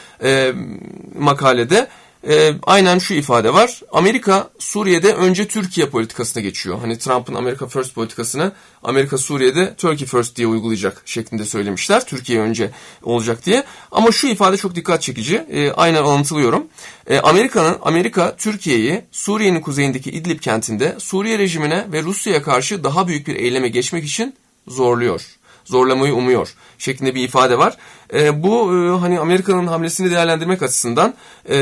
makalede aynen şu ifade var. Amerika Suriye'de önce Türkiye politikasına geçiyor. Hani Trump'ın America First politikasını Amerika Suriye'de Turkey First diye uygulayacak şeklinde söylemişler. Türkiye önce olacak diye. Ama şu ifade çok dikkat çekici. Aynen alıntılıyorum. Amerika Türkiye'yi Suriye'nin kuzeyindeki İdlib kentinde Suriye rejimine ve Rusya'ya karşı daha büyük bir eyleme geçmek için zorlamayı umuyor şeklinde bir ifade var. Bu hani Amerika'nın hamlesini değerlendirmek açısından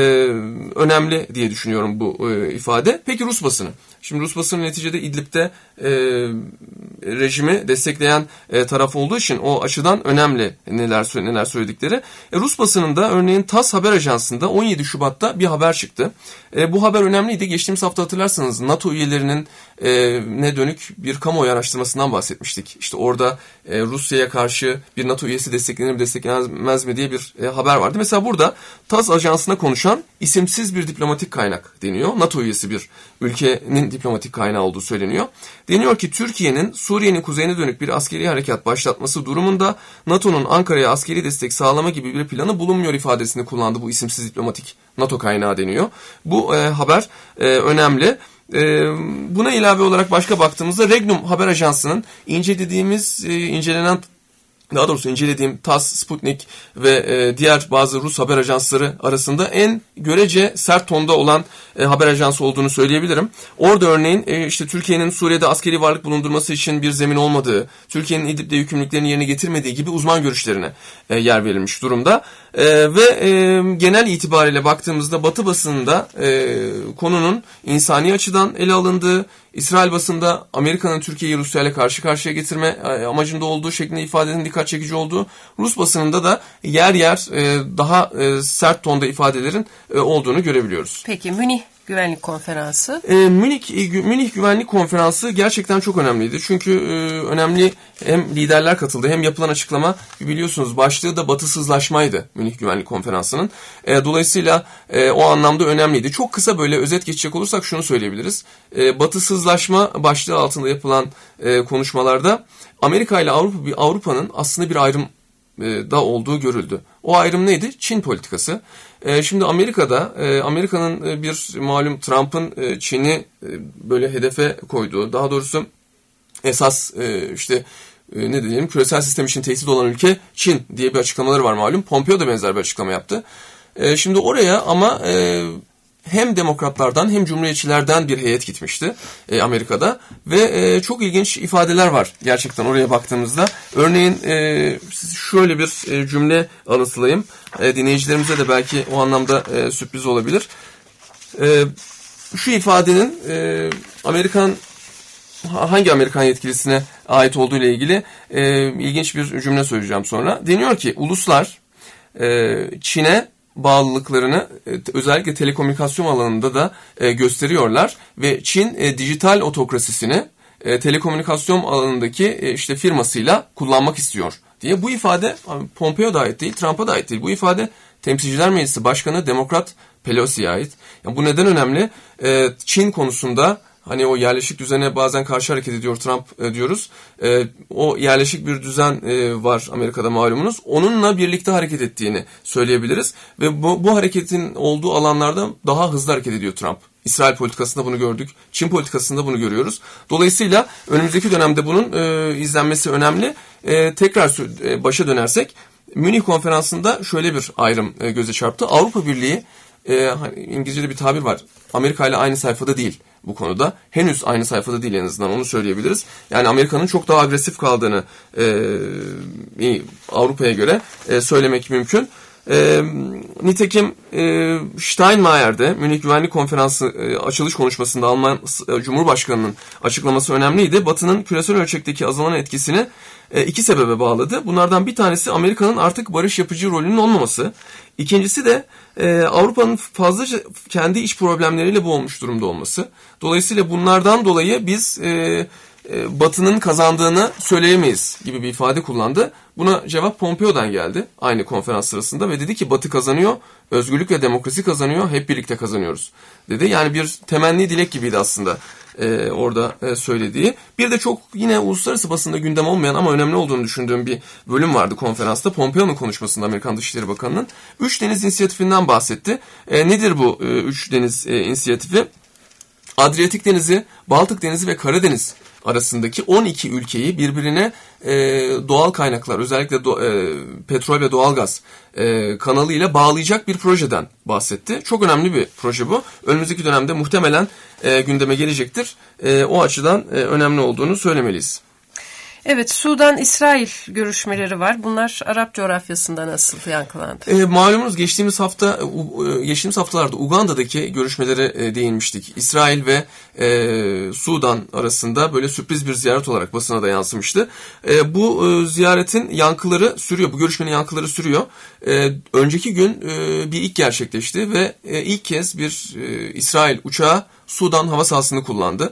önemli diye düşünüyorum bu ifade. Peki Rus basını? Şimdi Rus basını neticede İdlib'de rejimi destekleyen taraf olduğu için o açıdan önemli neler söyledikleri. Rus basınında örneğin TASS haber ajansında 17 Şubat'ta bir haber çıktı. Bu haber önemliydi. Geçtiğimiz hafta hatırlarsanız NATO üyelerinin ne dönük bir kamuoyu araştırmasından bahsetmiştik. İşte orada Rusya'ya karşı bir NATO üyesi desteklenir mi desteklenmez mi diye bir haber vardı. Mesela burada TASS ajansına konuşan isimsiz bir diplomatik kaynak deniyor. NATO üyesi bir ülkenin diplomatik kaynağı olduğu söyleniyor. Deniyor ki Türkiye'nin Suriye'nin kuzeyine dönük bir askeri harekat başlatması durumunda NATO'nun Ankara'ya askeri destek sağlama gibi bir planı bulunmuyor ifadesini kullandı bu isimsiz diplomatik NATO kaynağı deniyor. Bu haber önemli. Buna ilave olarak başka baktığımızda Regnum haber ajansının incelediğim TASS, Sputnik ve diğer bazı Rus haber ajansları arasında en görece sert tonda olan haber ajansı olduğunu söyleyebilirim. Orada örneğin işte Türkiye'nin Suriye'de askeri varlık bulundurması için bir zemin olmadığı, Türkiye'nin İdlib'de yükümlülüklerini yerine getirmediği gibi uzman görüşlerine yer verilmiş durumda. Ve genel itibariyle baktığımızda Batı basınında konunun insani açıdan ele alındığı, İsrail basında Amerika'nın Türkiye'yi Rusya ile karşı karşıya getirme amacında olduğu şeklinde ifadenin dikkat çekici olduğu, Rus basınında da yer yer daha sert tonda ifadelerin olduğunu görebiliyoruz. Peki Münih Güvenlik Konferansı? Münih Güvenlik Konferansı gerçekten çok önemliydi. Çünkü önemli hem liderler katıldı hem yapılan açıklama biliyorsunuz başlığı da batısızlaşmaydı Münih Güvenlik Konferansı'nın. Dolayısıyla o anlamda önemliydi. Çok kısa böyle özet geçecek olursak şunu söyleyebiliriz. Batısızlaşma başlığı altında yapılan konuşmalarda Amerika ile Avrupa'nın aslında bir ayrım da olduğu görüldü. O ayrım neydi? Çin politikası. Şimdi Amerika'nın bir malum Trump'ın Çin'i böyle hedefe koyduğu, daha doğrusu esas ne diyelim küresel sistem için tehdit olan ülke Çin diye bir açıklamaları var malum. Pompeo da benzer bir açıklama yaptı. Şimdi oraya ama hem demokratlardan hem cumhuriyetçilerden bir heyet gitmişti Amerika'da ve çok ilginç ifadeler var gerçekten oraya baktığımızda. Örneğin şöyle bir cümle anlatılayım. Dinleyicilerimize de belki o anlamda sürpriz olabilir. Şu ifadenin hangi Amerikan yetkilisine ait olduğu ile ilgili ilginç bir cümle söyleyeceğim sonra. Deniyor ki uluslar Çin'e bağlılıklarını özellikle telekomünikasyon alanında da gösteriyorlar ve Çin dijital otokrasisini telekomünikasyon alanındaki firmasıyla kullanmak istiyor diye. Bu ifade Pompeo'ya da ait değil, Trump'a da ait değil. Bu ifade Temsilciler Meclisi Başkanı Demokrat Pelosi'ye ait. Yani bu neden önemli? Çin konusunda hani o yerleşik düzene bazen karşı hareket ediyor Trump diyoruz. O yerleşik bir düzen var Amerika'da malumunuz. Onunla birlikte hareket ettiğini söyleyebiliriz. Ve bu hareketin olduğu alanlarda daha hızlı hareket ediyor Trump. İsrail politikasında bunu gördük. Çin politikasında bunu görüyoruz. Dolayısıyla önümüzdeki dönemde bunun izlenmesi önemli. Tekrar başa dönersek, Münih Konferansı'nda şöyle bir ayrım göze çarptı. Avrupa Birliği, İngilizce'de bir tabir var, Amerika ile aynı sayfada değil bu konuda. Henüz aynı sayfada değil, en azından onu söyleyebiliriz. Yani Amerika'nın çok daha agresif kaldığını Avrupa'ya göre söylemek mümkün. Nitekim Steinmeier'de Münih Güvenlik Konferansı açılış konuşmasında Alman Cumhurbaşkanı'nın açıklaması önemliydi. Batı'nın küresel ölçekteki azalan etkisini iki sebebe bağladı. Bunlardan bir tanesi Amerika'nın artık barış yapıcı rolünün olmaması. İkincisi de Avrupa'nın fazlaca kendi iç problemleriyle boğulmuş durumda olması. Dolayısıyla bunlardan dolayı biz Batı'nın kazandığını söyleyemeyiz gibi bir ifade kullandı. Buna cevap Pompeo'dan geldi aynı konferans sırasında ve dedi ki Batı kazanıyor, özgürlük ve demokrasi kazanıyor, hep birlikte kazanıyoruz dedi. Yani bir temenni dilek gibiydi aslında orada söylediği. Bir de çok yine uluslararası basında gündem olmayan ama önemli olduğunu düşündüğüm bir bölüm vardı konferansta. Pompeo'nun konuşmasında Amerikan Dışişleri Bakanı'nın Üç Deniz İnisiyatifinden bahsetti. Nedir bu Üç Deniz İnisiyatifi? Adriyatik Denizi, Baltık Denizi ve Karadeniz arasındaki 12 ülkeyi birbirine doğal kaynaklar, özellikle petrol ve doğalgaz kanalıyla bağlayacak bir projeden bahsetti. Çok önemli bir proje bu. Önümüzdeki dönemde muhtemelen gündeme gelecektir. O açıdan önemli olduğunu söylemeliyiz. Evet, Sudan-İsrail görüşmeleri var. Bunlar Arap coğrafyasında nasıl yankılandı? Malumunuz geçtiğimiz haftalarda Uganda'daki görüşmelere değinmiştik. İsrail ve Sudan arasında böyle sürpriz bir ziyaret olarak basına da yansımıştı. Bu ziyaretin yankıları sürüyor. Bu görüşmenin yankıları sürüyor. Önceki gün bir ilk gerçekleşti ve ilk kez bir İsrail uçağı Sudan hava sahasını kullandı.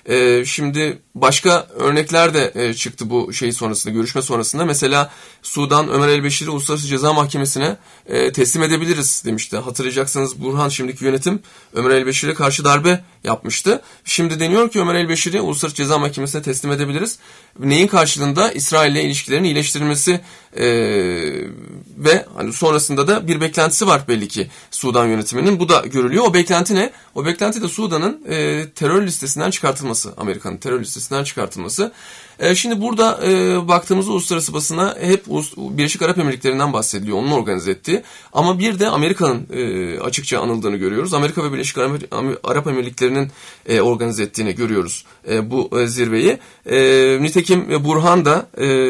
Şimdi başka örnekler de çıktı bu sonrasında, görüşme sonrasında. Mesela Sudan Ömer el-Beşir'i Uluslararası Ceza Mahkemesi'ne teslim edebiliriz demişti. Hatırlayacaksanız Burhan, şimdiki yönetim, Ömer el-Beşir'e karşı darbe yapmıştı. Şimdi deniyor ki Ömer el-Beşir'i Uluslararası Ceza Mahkemesi'ne teslim edebiliriz. Neyin karşılığında? İsrail ile ilişkilerin iyileştirilmesi ve hani sonrasında da bir beklentisi var belli ki Sudan yönetiminin. Bu da görülüyor. O beklenti ne? O beklenti de Sudan'ın terör listesinden çıkartılması. Amerika'nın terör listesinden çıkartılması. Şimdi burada baktığımızda uluslararası basına hep Birleşik Arap Emirlikleri'nden bahsediliyor, onun organize ettiği. Ama bir de Amerika'nın açıkça anıldığını görüyoruz. Amerika ve Birleşik Arap Emirlikleri'nin organize ettiğini görüyoruz bu zirveyi. Nitekim Burhan da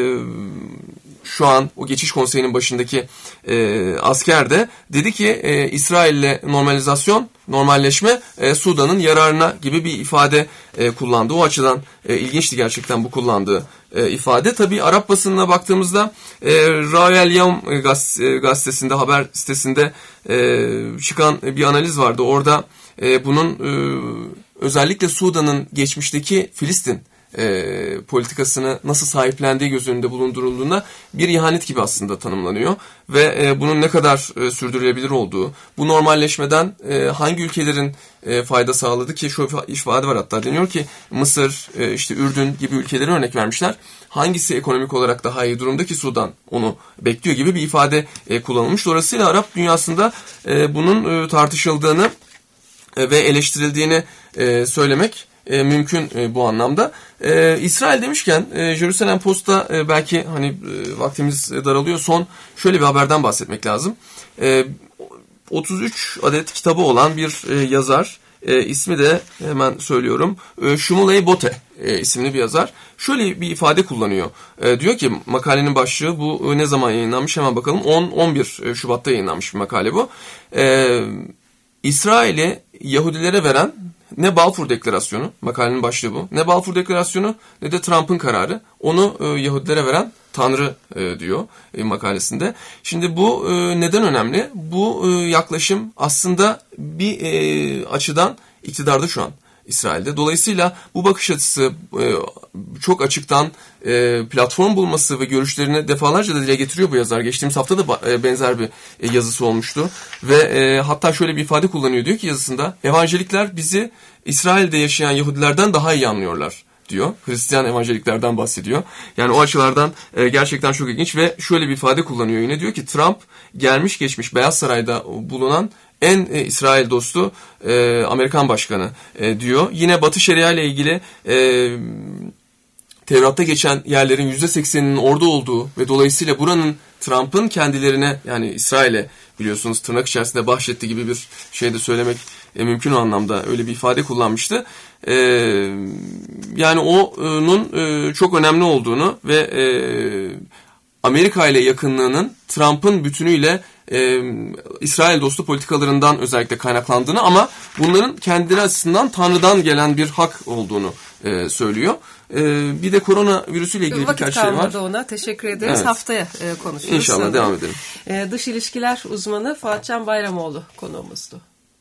şu an o geçiş konseyinin başındaki asker de dedi ki İsrail'le normalleşme Sudan'ın yararına gibi bir ifade kullandı. O açıdan ilginçti gerçekten bu kullandığı ifade. Tabii Arap basınına baktığımızda Ra'el Yevm gazetesinde, haber sitesinde çıkan bir analiz vardı. Orada bunun özellikle Sudan'ın geçmişteki Filistin politikasını nasıl sahiplendiği göz önünde bulundurulduğunda bir ihanet gibi aslında tanımlanıyor ve bunun ne kadar sürdürülebilir olduğu, bu normalleşmeden hangi ülkelerin fayda sağladı ki şu ifade var, hatta deniyor ki Mısır, işte Ürdün gibi ülkeleri örnek vermişler. Hangisi ekonomik olarak daha iyi durumda ki Sudan onu bekliyor gibi bir ifade kullanılmış. Dolayısıyla Arap dünyasında bunun tartışıldığını ve eleştirildiğini söylemek mümkün bu anlamda. İsrail demişken Jerusalem Post'ta belki hani vaktimiz daralıyor. Son şöyle bir haberden bahsetmek lazım. 33 adet kitabı olan bir yazar, ismi de hemen söylüyorum, Shumuley Bote isimli bir yazar. Şöyle bir ifade kullanıyor. Diyor ki makalenin başlığı, bu ne zaman yayınlanmış hemen bakalım. 10-11 Şubat'ta yayınlanmış bir makale bu. İsrail'i Yahudilere veren ne Balfour Deklarasyonu, makalenin başlığı bu, ne Balfour Deklarasyonu ne de Trump'ın kararı, onu Yahudilere veren Tanrı diyor makalesinde. Şimdi bu neden önemli? Bu yaklaşım aslında bir açıdan iktidarda şu an. İsrail'de. Dolayısıyla bu bakış açısı çok açıktan platform bulması ve görüşlerini defalarca da dile getiriyor bu yazar. Geçtiğimiz hafta da benzer bir yazısı olmuştu. Ve hatta şöyle bir ifade kullanıyor. Diyor ki yazısında, evangelikler bizi İsrail'de yaşayan Yahudilerden daha iyi anlıyorlar diyor. Hristiyan evangeliklerden bahsediyor. Yani o açılardan gerçekten çok ilginç ve şöyle bir ifade kullanıyor yine. Diyor ki Trump gelmiş geçmiş Beyaz Saray'da bulunan en İsrail dostu Amerikan başkanı diyor. Yine Batı Şeria ile ilgili Tevrat'ta geçen yerlerin %80'inin orada olduğu ve dolayısıyla buranın Trump'ın kendilerine, yani İsrail'e biliyorsunuz tırnak içerisinde bahşetti gibi bir şey de söylemek mümkün o anlamda, öyle bir ifade kullanmıştı. Yani onun çok önemli olduğunu ve Amerika ile yakınlığının Trump'ın bütünüyle İsrail dostu politikalarından özellikle kaynaklandığını ama bunların kendileri açısından Tanrı'dan gelen bir hak olduğunu söylüyor. Bir de koronavirüsüyle ilgili birkaç şey var. Vakit kalmadı ona. Teşekkür ederiz. Evet. Haftaya konuşuruz. İnşallah sanırım. Devam edelim. Dış ilişkiler uzmanı Fuatcan Bayramoğlu konuğumuzdu.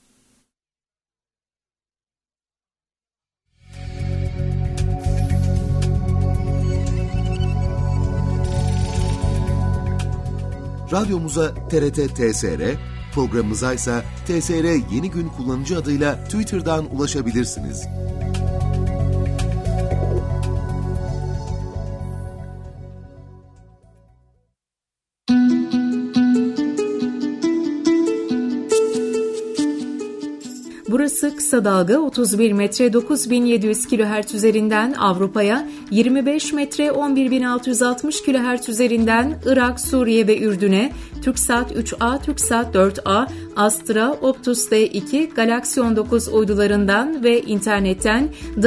Radyomuza TRT TSR, programımıza ise TSR Yeni Gün kullanıcı adıyla Twitter'dan ulaşabilirsiniz. Burası kısa dalga 31 metre 9700 kHz üzerinden Avrupa'ya, 25 metre 11660 kHz üzerinden Irak, Suriye ve Ürdün'e, Türksat 3A, Türksat 4A, Astra, Optus D2, Galaxy 19 uydularından ve internetten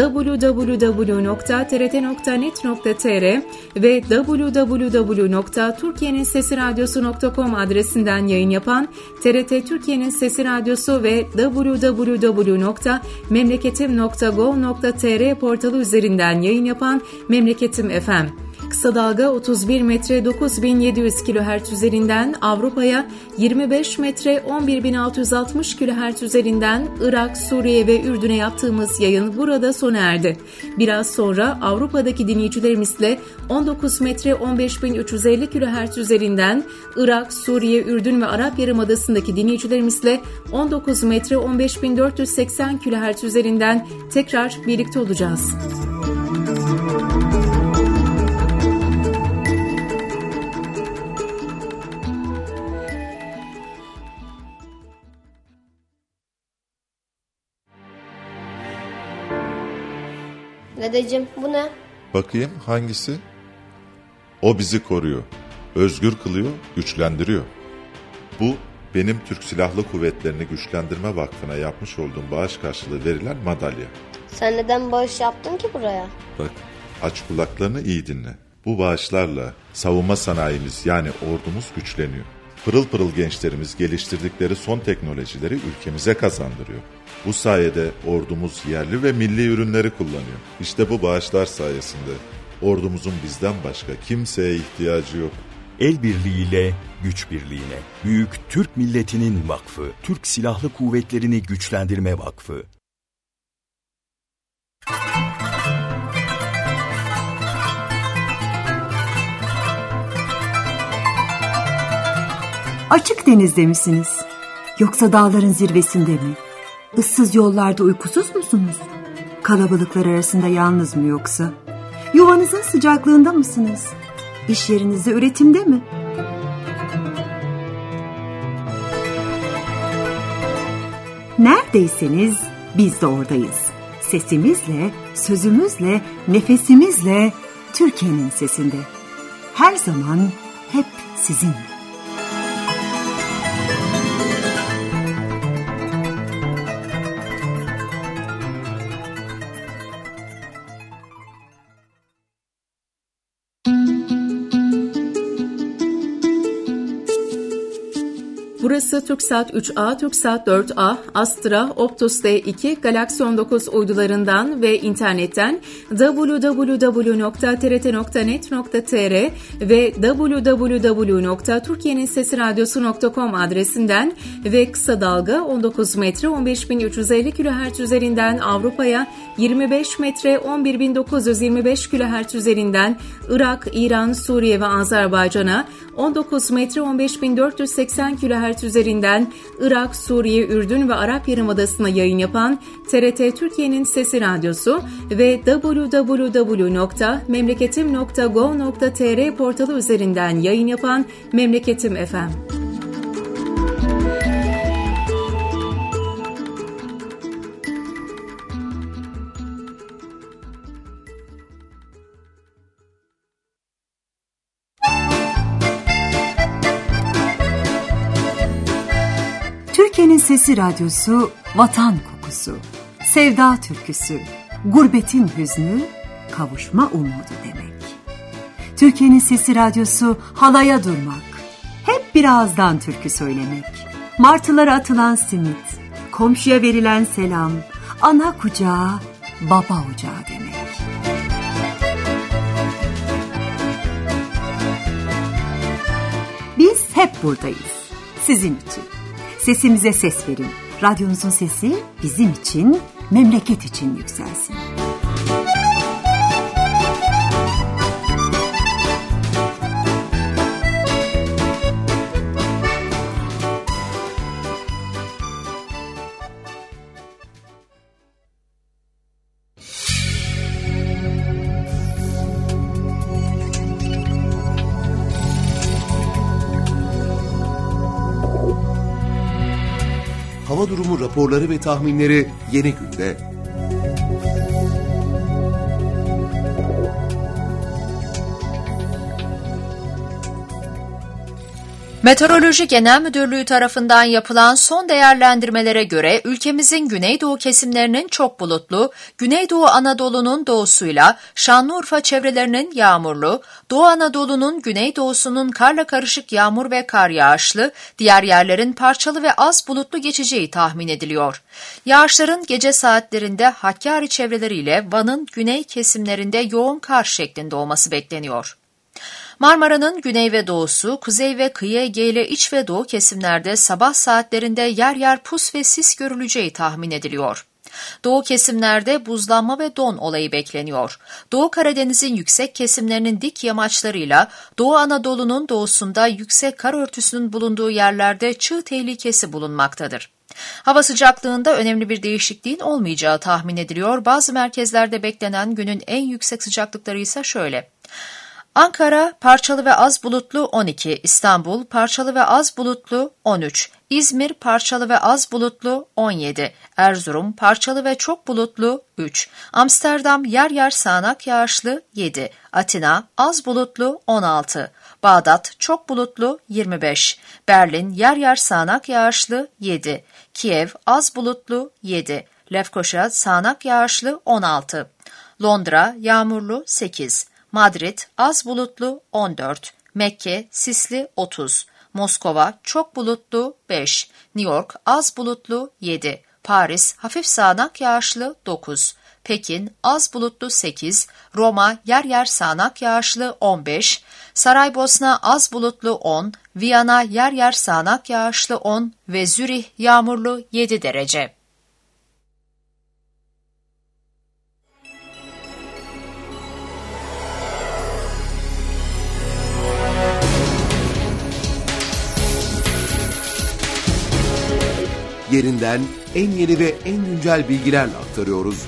www.trt.net.tr ve www.turkiyenininsesiradyosu.com adresinden yayın yapan TRT Türkiye'nin Sesi Radyosu ve www.memleketim.gov.tr portalı üzerinden yayın yapan Memleketim FM. Kısa dalga 31 metre 9700 kHz üzerinden Avrupa'ya, 25 metre 11660 kHz üzerinden Irak, Suriye ve Ürdün'e yaptığımız yayın burada sona erdi. Biraz sonra Avrupa'daki dinleyicilerimizle 19 metre 15350 kHz üzerinden Irak, Suriye, Ürdün ve Arap Yarımadası'ndaki dinleyicilerimizle 19 metre 15480 kHz üzerinden tekrar birlikte olacağız. Dedeciğim bu ne? Bakayım hangisi? O bizi koruyor, özgür kılıyor, güçlendiriyor. Bu benim Türk Silahlı Kuvvetleri'ni Güçlendirme Vakfı'na yapmış olduğum bağış karşılığı verilen madalya. Sen neden bağış yaptın ki buraya? Bak, aç kulaklarını iyi dinle. Bu bağışlarla savunma sanayimiz yani ordumuz güçleniyor. Pırıl pırıl gençlerimiz geliştirdikleri son teknolojileri ülkemize kazandırıyor. Bu sayede ordumuz yerli ve milli ürünleri kullanıyor. İşte bu bağışlar sayesinde ordumuzun bizden başka kimseye ihtiyacı yok. El birliğiyle, güç birliğine. Büyük Türk Milletinin Vakfı, Türk Silahlı Kuvvetleri'ni Güçlendirme Vakfı. Açık denizde misiniz? Yoksa dağların zirvesinde mi? Issız yollarda uykusuz musunuz? Kalabalıklar arasında yalnız mı yoksa? Yuvanızın sıcaklığında mısınız? İş yerinizde üretimde mi? Neredeyseniz biz de oradayız. Sesimizle, sözümüzle, nefesimizle Türkiye'nin sesinde. Her zaman hep sizinle. Burası TürkSat 3A, TürkSat 4A, Astra, Optus D2, Galaxy 19 uydularından ve internetten www.trt.net.tr ve www.turkiyenininsesiradyosu.com adresinden ve kısa dalga 19 metre 15.350 kHz üzerinden Avrupa'ya, 25 metre 11.925 kHz üzerinden Irak, İran, Suriye ve Azerbaycan'a, 19 metre 15.480 kHz üzerinden Irak, Suriye, Ürdün ve Arap Yarımadası'na yayın yapan TRT Türkiye'nin Sesi Radyosu ve www.memleketim.go.tr portalı üzerinden yayın yapan Memleketim FM. Türkiye'nin Sesi Radyosu, vatan kokusu, sevda türküsü, gurbetin hüznü, kavuşma umudu demek. Türkiye'nin Sesi Radyosu, halaya durmak, hep bir ağızdan türkü söylemek. Martılara atılan simit, komşuya verilen selam, ana kucağı, baba ocağı demek. Biz hep buradayız, sizin için. Sesimize ses verin. Radyonuzun sesi bizim için, memleket için yükselsin. Hava durumu raporları ve tahminleri Yeni Gün'de. Meteoroloji Genel Müdürlüğü tarafından yapılan son değerlendirmelere göre ülkemizin güneydoğu kesimlerinin çok bulutlu, Güneydoğu Anadolu'nun doğusuyla Şanlıurfa çevrelerinin yağmurlu, Doğu Anadolu'nun güneydoğusunun karla karışık yağmur ve kar yağışlı, diğer yerlerin parçalı ve az bulutlu geçeceği tahmin ediliyor. Yağışların gece saatlerinde Hakkari çevreleriyle Van'ın güney kesimlerinde yoğun kar şeklinde olması bekleniyor. Marmara'nın güney ve doğusu, kuzey ve kıyı Ege ile iç ve doğu kesimlerde sabah saatlerinde yer yer pus ve sis görüleceği tahmin ediliyor. Doğu kesimlerde buzlanma ve don olayı bekleniyor. Doğu Karadeniz'in yüksek kesimlerinin dik yamaçlarıyla Doğu Anadolu'nun doğusunda yüksek kar örtüsünün bulunduğu yerlerde çığ tehlikesi bulunmaktadır. Hava sıcaklığında önemli bir değişikliğin olmayacağı tahmin ediliyor. Bazı merkezlerde beklenen günün en yüksek sıcaklıkları ise şöyle: Ankara parçalı ve az bulutlu 12, İstanbul parçalı ve az bulutlu 13, İzmir parçalı ve az bulutlu 17, Erzurum parçalı ve çok bulutlu 3, Amsterdam yer yer sağanak yağışlı 7, Atina az bulutlu 16, Bağdat çok bulutlu 25, Berlin yer yer sağanak yağışlı 7, Kiev az bulutlu 7, Lefkoşa sağanak yağışlı 16, Londra yağmurlu 8, Madrid az bulutlu 14, Mekke sisli 30, Moskova çok bulutlu 5, New York az bulutlu 7, Paris hafif sağanak yağışlı 9, Pekin az bulutlu 8, Roma yer yer sağanak yağışlı 15, Saraybosna az bulutlu 10, Viyana yer yer sağanak yağışlı 10 ve Zürih yağmurlu 7 derece. Yerinden en yeni ve en güncel bilgilerle aktarıyoruz.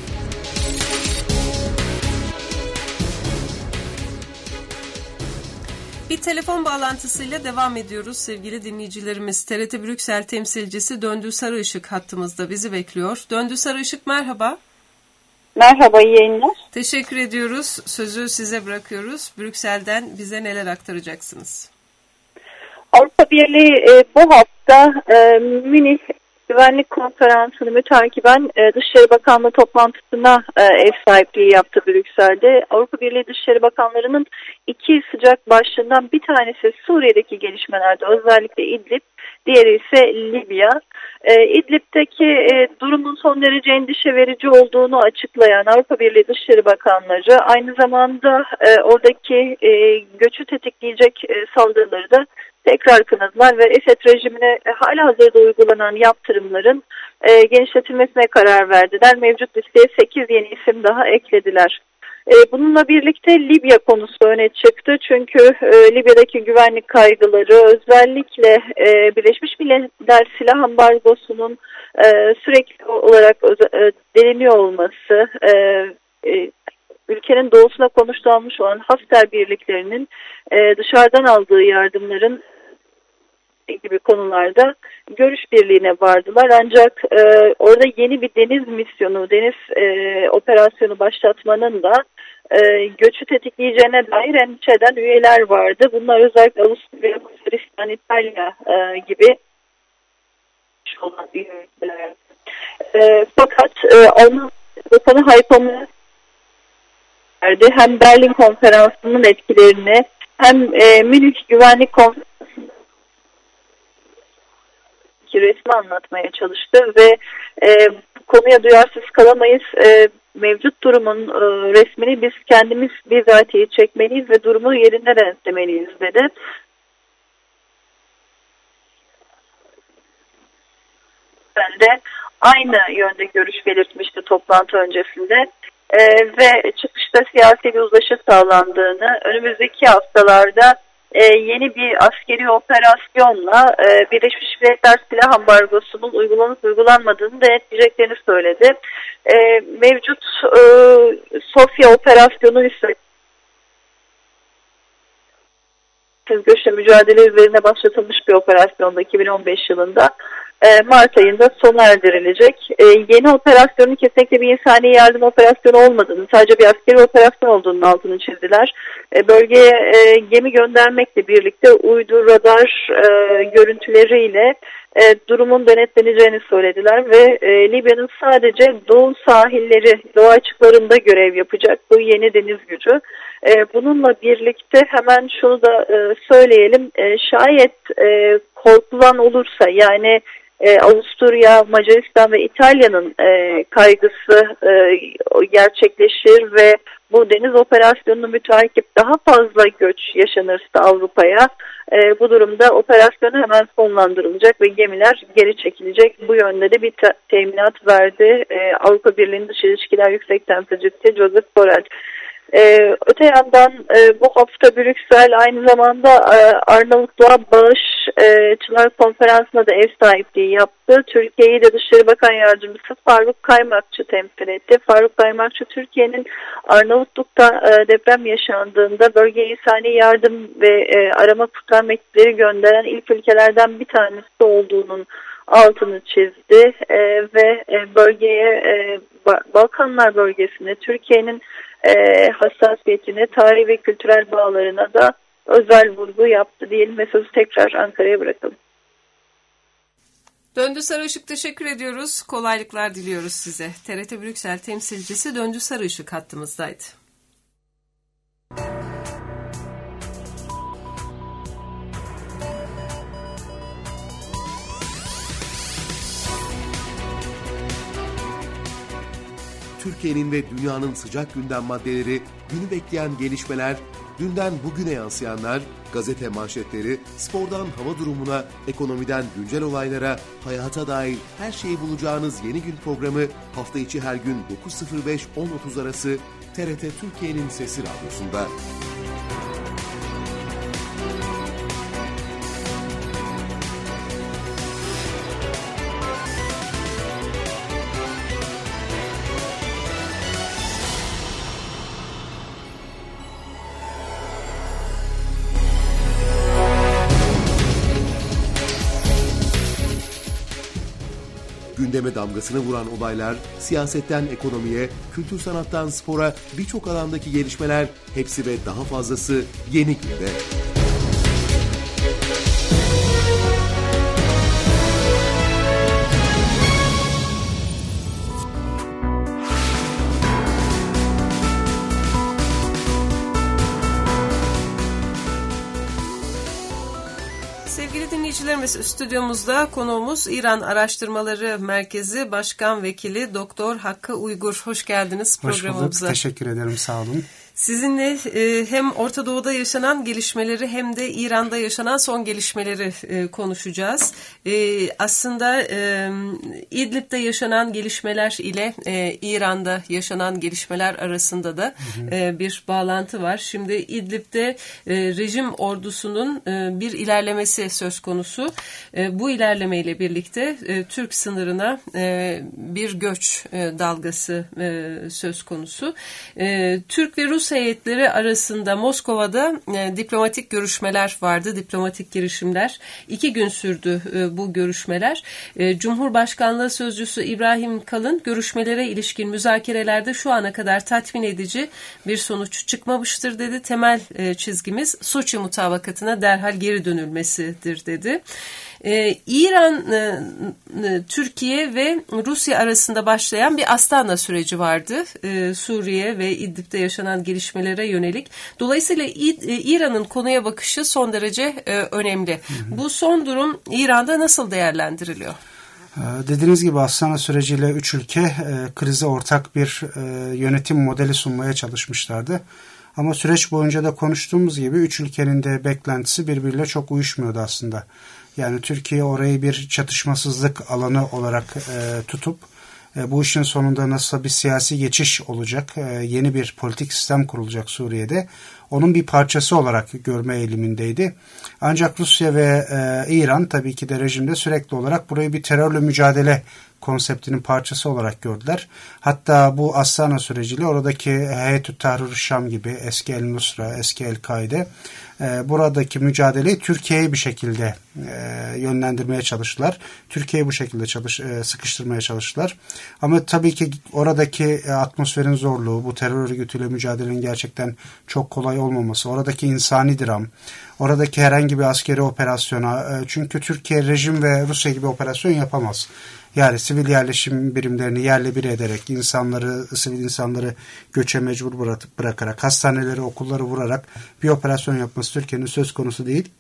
Bir telefon bağlantısıyla devam ediyoruz sevgili dinleyicilerimiz. TRT Brüksel temsilcisi Döndü Sarıışık hattımızda bizi bekliyor. Döndü Sarıışık merhaba. Merhaba, iyi yayınlar. Teşekkür ediyoruz. Sözü size bırakıyoruz. Brüksel'den bize neler aktaracaksınız? Avrupa Birliği bu hafta Münih Güvenlik Konferansı'nı mütakiben Dışişleri Bakanlığı toplantısına ev sahipliği yaptı Brüksel'de. Avrupa Birliği Dışişleri Bakanlarının iki sıcak başlığından bir tanesi Suriye'deki gelişmelerde, özellikle İdlib diğeri ise Libya. İdlib'deki durumun son derece endişe verici olduğunu açıklayan Avrupa Birliği Dışişleri Bakanları aynı zamanda oradaki göçü tetikleyecek saldırıları da tekrar kınadılar ve Esed rejimine halihazırda uygulanan yaptırımların genişletilmesine karar verdiler. Mevcut listeye 8 yeni isim daha eklediler. Bununla birlikte Libya konusu öne çıktı. Çünkü Libya'daki güvenlik kaygıları, özellikle Birleşmiş Milletler silah ambargosunun sürekli olarak deliniyor olması, ülkenin doğusuna konuşlanmış olan Hafter birliklerinin dışarıdan aldığı yardımların gibi konularda görüş birliğine vardılar. Ancak orada yeni bir deniz misyonu, deniz operasyonu başlatmanın da göçü tetikleyeceğine dair endişe eden üyeler vardı. Bunlar özellikle Avusturya, Macaristan, İtalya gibi olan üyeler. Fakat Alman Bakanı Hayko hem Berlin Konferansı'nın etkilerini hem Münih Güvenlik Konferansı'nın resmi anlatmaya çalıştı ve bu konuya duyarsız kalamayız. Mevcut durumun resmini biz kendimiz bizatihi çekmeliyiz ve durumu yerinde denetlemeliyiz dedi. Ben de aynı yönde görüş belirtmişti toplantı öncesinde. Ve çıkışta siyasi bir uzlaşı sağlandığını, önümüzdeki haftalarda yeni bir askeri operasyonla Birleşmiş Milletler silah ambargosunun uygulanıp uygulanmadığını denetleyeceklerini söyledi. Mevcut Sofya operasyonu ise göçle mücadele üzerine başlatılmış bir operasyonda 2015 yılında Mart ayında sona erdirilecek. Yeni operasyonun kesinlikle bir insani yardım operasyonu olmadığını, sadece bir askeri operasyon olduğunun altını çizdiler. Bölgeye gemi göndermekle birlikte uydu, radar görüntüleriyle durumun denetleneceğini söylediler ve Libya'nın sadece doğu sahilleri, doğu açıklarında görev yapacak bu yeni deniz gücü. Bununla birlikte hemen şunu da söyleyelim, şayet korkulan olursa, yani Avusturya, Macaristan ve İtalya'nın kaygısı gerçekleşir ve bu deniz operasyonunu müteakip daha fazla göç yaşanırsa Avrupa'ya, bu durumda operasyon hemen sonlandırılacak ve gemiler geri çekilecek. Bu yönde de bir teminat verdi Avrupa Birliği'nin Dış İlişkiler Yüksek Temsilcisi Josep Borrell. Öte yandan bu hafta Brüksel aynı zamanda Arnavutluğa Bağışçılar Konferansı'na da ev sahipliği yaptı. Türkiye'yi de Dışişleri Bakan Yardımcısı Faruk Kaymakçı temsil etti. Faruk Kaymakçı, Türkiye'nin Arnavutluk'ta deprem yaşandığında bölgeye insani yardım ve arama kurtarma ekipleri gönderen ilk ülkelerden bir tanesi olduğunun altını çizdi ve bölgeye, Balkanlar bölgesine, Türkiye'nin hassasiyetine, tarihi ve kültürel bağlarına da özel vurgu yaptı diyelim ve sözü tekrar Ankara'ya bırakalım. Döndü Sarıışık, teşekkür ediyoruz. Kolaylıklar diliyoruz size. TRT Brüksel temsilcisi Döndü Sarıışık hattımızdaydı. Türkiye'nin ve dünyanın sıcak gündem maddeleri, günü bekleyen gelişmeler, dünden bugüne yansıyanlar, gazete manşetleri, spordan hava durumuna, ekonomiden güncel olaylara, hayata dair her şeyi bulacağınız Yeni Gün programı hafta içi her gün 9.05-10.30 arası TRT Türkiye'nin Sesi Radyosu'nda. Gündeme damgasını vuran olaylar, siyasetten ekonomiye, kültür sanattan spora birçok alandaki gelişmeler, hepsi ve daha fazlası Yeni Gün'de. Sevgili dinleyicilerimiz, Şimdi stüdyomuzda konuğumuz İran Araştırmaları Merkezi Başkan Vekili Doktor Hakkı Uygur. Hoş geldiniz programımıza. Hoş bulduk. Teşekkür ederim. Sağ olun. Sizinle hem Orta Doğu'da yaşanan gelişmeleri hem de İran'da yaşanan son gelişmeleri konuşacağız. Aslında İdlib'de yaşanan gelişmeler ile İran'da yaşanan gelişmeler arasında da bir bağlantı var. Şimdi İdlib'de rejim ordusunun bir ilerlemesi söz konusu. Bu ilerlemeyle birlikte Türk sınırına bir göç dalgası söz konusu. Türk ve Rus heyetleri arasında Moskova'da diplomatik görüşmeler vardı, diplomatik girişimler. 2 gün sürdü bu görüşmeler. Cumhurbaşkanlığı Sözcüsü İbrahim Kalın, görüşmelere ilişkin müzakerelerde şu ana kadar tatmin edici bir sonuç çıkmamıştır dedi. Temel çizgimiz Soçi mutabakatına derhal geri dönülmesidir dedi. İran, Türkiye ve Rusya arasında başlayan bir Astana süreci vardı. Suriye ve İdlib'de yaşanan gelişmelere yönelik. Dolayısıyla İran'ın konuya bakışı son derece önemli. Bu son durum İran'da nasıl değerlendiriliyor? Dediğiniz gibi Astana süreciyle 3 ülke krize ortak bir yönetim modeli sunmaya çalışmışlardı. Ama süreç boyunca da konuştuğumuz gibi 3 ülkenin de beklentisi birbiriyle çok uyuşmuyordu aslında. Yani Türkiye orayı bir çatışmasızlık alanı olarak tutup bu işin sonunda nasıl bir siyasi geçiş olacak, yeni bir politik sistem kurulacak Suriye'de, onun bir parçası olarak görme eğilimindeydi. Ancak Rusya ve İran tabii ki de rejimde sürekli olarak burayı bir terörle mücadele konseptinin parçası olarak gördüler. Hatta bu Astana süreciyle oradaki Heyetü Tahrir Şam gibi, eski El Nusra, eski El Kaide, buradaki mücadeleyi Türkiye'ye bir şekilde yönlendirmeye çalıştılar. Türkiye'yi bu şekilde sıkıştırmaya çalıştılar. Ama tabii ki oradaki atmosferin zorluğu, bu terör örgütüyle mücadelenin gerçekten çok kolay olmaması, oradaki insani dram, oradaki herhangi bir askeri operasyona, çünkü Türkiye rejim ve Rusya gibi operasyon yapamaz. Yani sivil yerleşim birimlerini yerle bir ederek, sivil insanları göçe mecbur bırakarak, hastaneleri, okulları vurarak bir operasyon yapması Türkiye'nin söz konusu değil.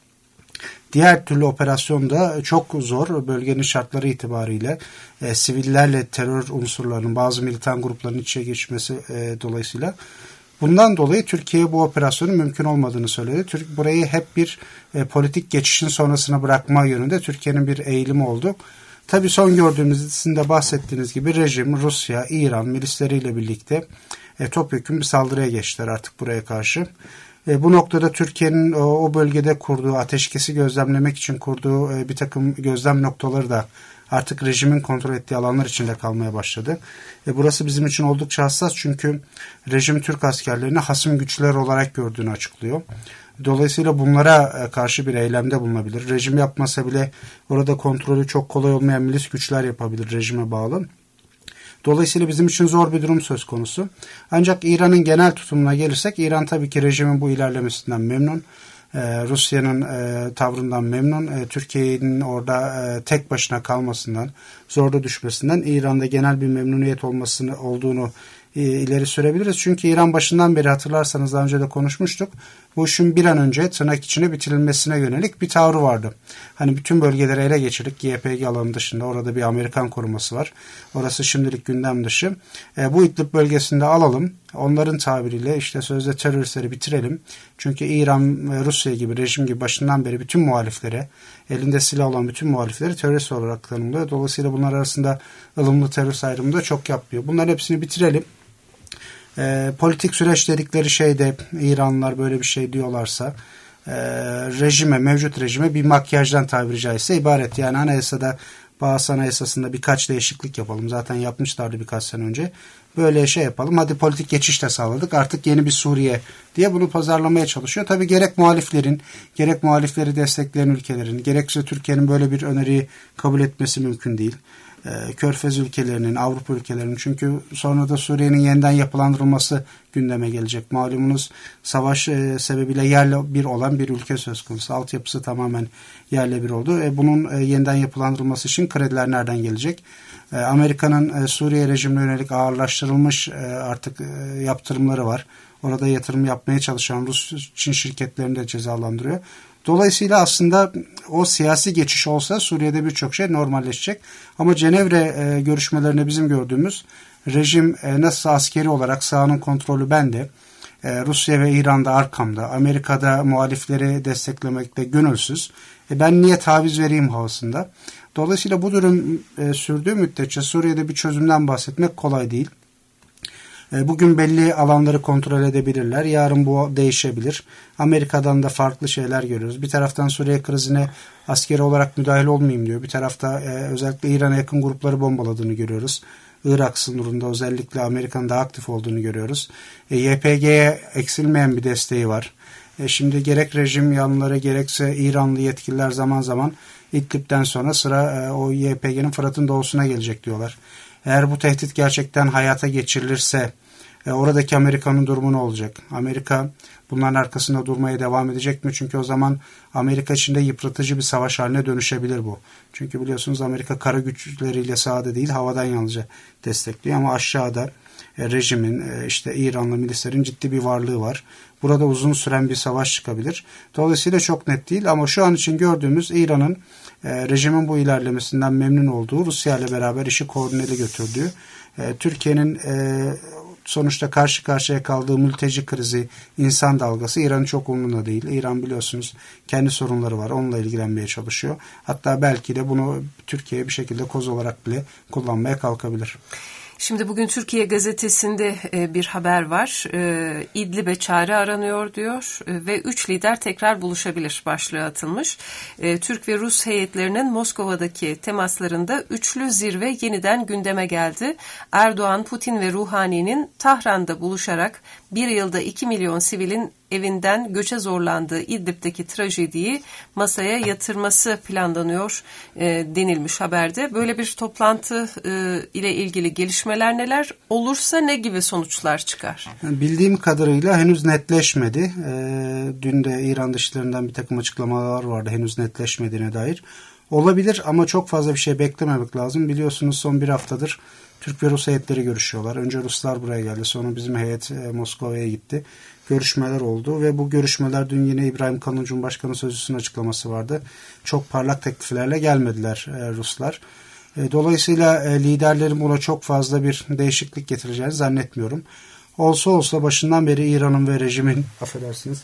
Diğer türlü operasyon da çok zor. Bölgenin şartları itibariyle sivillerle terör unsurlarının, bazı militan grupların içe geçmesi dolayısıyla. Bundan dolayı Türkiye bu operasyonun mümkün olmadığını söyledi. Burayı hep bir politik geçişin sonrasına bırakma yönünde Türkiye'nin bir eğilimi oldu. Tabii son gördüğümüz, sizin de bahsettiğiniz gibi rejim, Rusya, İran milisleriyle birlikte topyekun bir saldırıya geçtiler artık buraya karşı. Bu noktada Türkiye'nin o bölgede kurduğu, ateşkesi gözlemlemek için kurduğu bir takım gözlem noktaları da artık rejimin kontrol ettiği alanlar içinde kalmaya başladı. Burası bizim için oldukça hassas, çünkü rejim Türk askerlerini hasım güçler olarak gördüğünü açıklıyor. Dolayısıyla bunlara karşı bir eylemde bulunabilir. Rejim yapmasa bile orada kontrolü çok kolay olmayan milis güçler yapabilir rejime bağlı. Dolayısıyla bizim için zor bir durum söz konusu. Ancak İran'ın genel tutumuna gelirsek, İran tabii ki rejimin bu ilerlemesinden memnun. Rusya'nın tavrından memnun. Türkiye'nin orada tek başına kalmasından, zorda düşmesinden İran'da genel bir memnuniyet olduğunu ileri sürebiliriz. Çünkü İran başından beri, hatırlarsanız daha önce de konuşmuştuk, bu işin bir an önce tırnak içine bitirilmesine yönelik bir tavrı vardı. Hani bütün bölgeleri ele geçirdik. YPG alanı dışında orada bir Amerikan koruması var. Orası şimdilik gündem dışı. Bu İdlib bölgesinde alalım. Onların tabiriyle işte sözde teröristleri bitirelim. Çünkü İran, Rusya gibi, rejim gibi başından beri bütün muhaliflere, elinde silah olan bütün muhalifleri terörist olarak tanımlıyor. Dolayısıyla bunlar arasında ılımlı terörist ayrımı da çok yapmıyor. Bunların hepsini bitirelim. Politik süreç dedikleri şeyde, İranlılar böyle bir şey diyorlarsa, mevcut rejime bir makyajdan tabiri caizse ibaret. Yani anayasada, Bağız Anayasası'nda birkaç değişiklik yapalım. Zaten yapmışlardı birkaç sene önce. Böyle şey yapalım. Hadi politik geçiş de sağladık. Artık yeni bir Suriye diye bunu pazarlamaya çalışıyor. Tabii gerek muhaliflerin, gerek muhalifleri destekleyen ülkelerin, gerekse Türkiye'nin böyle bir öneriyi kabul etmesi mümkün değil. Körfez ülkelerinin, Avrupa ülkelerinin, çünkü sonra da Suriye'nin yeniden yapılandırılması gündeme gelecek. Malumunuz savaş sebebiyle yerle bir olan bir ülke söz konusu. Altyapısı tamamen yerle bir oldu. Bunun yeniden yapılandırılması için krediler nereden gelecek? Amerika'nın Suriye rejimine yönelik ağırlaştırılmış artık yaptırımları var. Orada yatırım yapmaya çalışan Rus, Çin şirketlerini de cezalandırıyor. Dolayısıyla aslında o siyasi geçiş olsa Suriye'de birçok şey normalleşecek. Ama Cenevre görüşmelerinde bizim gördüğümüz rejim nasıl askeri olarak sahanın kontrolü bende, Rusya ve İran'da arkamda, Amerika'da muhalifleri desteklemekte gönülsüz. Ben niye taviz vereyim havasında. Dolayısıyla bu durum sürdüğü müddetçe Suriye'de bir çözümden bahsetmek kolay değil. Bugün belli alanları kontrol edebilirler. Yarın bu değişebilir. Amerika'dan da farklı şeyler görüyoruz. Bir taraftan Suriye krizine askeri olarak müdahil olmayayım diyor. Bir tarafta özellikle İran'a yakın grupları bombaladığını görüyoruz. Irak sınırında özellikle Amerika'nın daha aktif olduğunu görüyoruz. YPG'ye eksilmeyen bir desteği var. Şimdi gerek rejim yanlıları gerekse İranlı yetkililer zaman zaman İdlib'den sonra sıra o YPG'nin Fırat'ın doğusuna gelecek diyorlar. Eğer bu tehdit gerçekten hayata geçirilirse oradaki Amerika'nın durumu ne olacak? Amerika bunların arkasında durmaya devam edecek mi? Çünkü o zaman Amerika içinde yıpratıcı bir savaş haline dönüşebilir bu. Çünkü biliyorsunuz Amerika kara güçleriyle sahada değil havadan yalnızca destekliyor ama aşağıda rejimin işte İranlı milislerin ciddi bir varlığı var. Burada uzun süren bir savaş çıkabilir. Dolayısıyla çok net değil ama şu an için gördüğümüz İran'ın rejimin bu ilerlemesinden memnun olduğu, Rusya ile beraber işi koordineli götürdüğü, Türkiye'nin sonuçta karşı karşıya kaldığı mülteci krizi, insan dalgası İran'ın çok umurunda değil. İran biliyorsunuz kendi sorunları var. Onunla ilgilenmeye çalışıyor. Hatta belki de bunu Türkiye'ye bir şekilde koz olarak bile kullanmaya kalkabilir. Şimdi bugün Türkiye Gazetesi'nde bir haber var. İdlib'e çare aranıyor diyor ve 3 lider tekrar buluşabilir başlığı atılmış. Türk ve Rus heyetlerinin Moskova'daki temaslarında üçlü zirve yeniden gündeme geldi. Erdoğan, Putin ve Ruhani'nin Tahran'da buluşarak bir yılda 2 milyon sivilin evinden göçe zorlandığı İdlib'deki trajediyi masaya yatırması planlanıyor denilmiş haberde. Böyle bir toplantı ile ilgili gelişmeler neler? Olursa ne gibi sonuçlar çıkar? Bildiğim kadarıyla henüz netleşmedi. Dün de İran dışlarından bir takım açıklamalar vardı henüz netleşmediğine dair. Olabilir ama çok fazla bir şey beklememek lazım. Biliyorsunuz son bir haftadır Türk ve Rus heyetleri görüşüyorlar. Önce Ruslar buraya geldi. Sonra bizim heyet Moskova'ya gitti. Görüşmeler oldu ve bu görüşmeler dün yine İbrahim Kalın Cumhurbaşkanı Sözcüsü'nün açıklaması vardı. Çok parlak tekliflerle gelmediler Ruslar. Dolayısıyla liderlerin buna çok fazla bir değişiklik getireceğini zannetmiyorum. Olsa başından beri İran'ın ve rejimin affedersiniz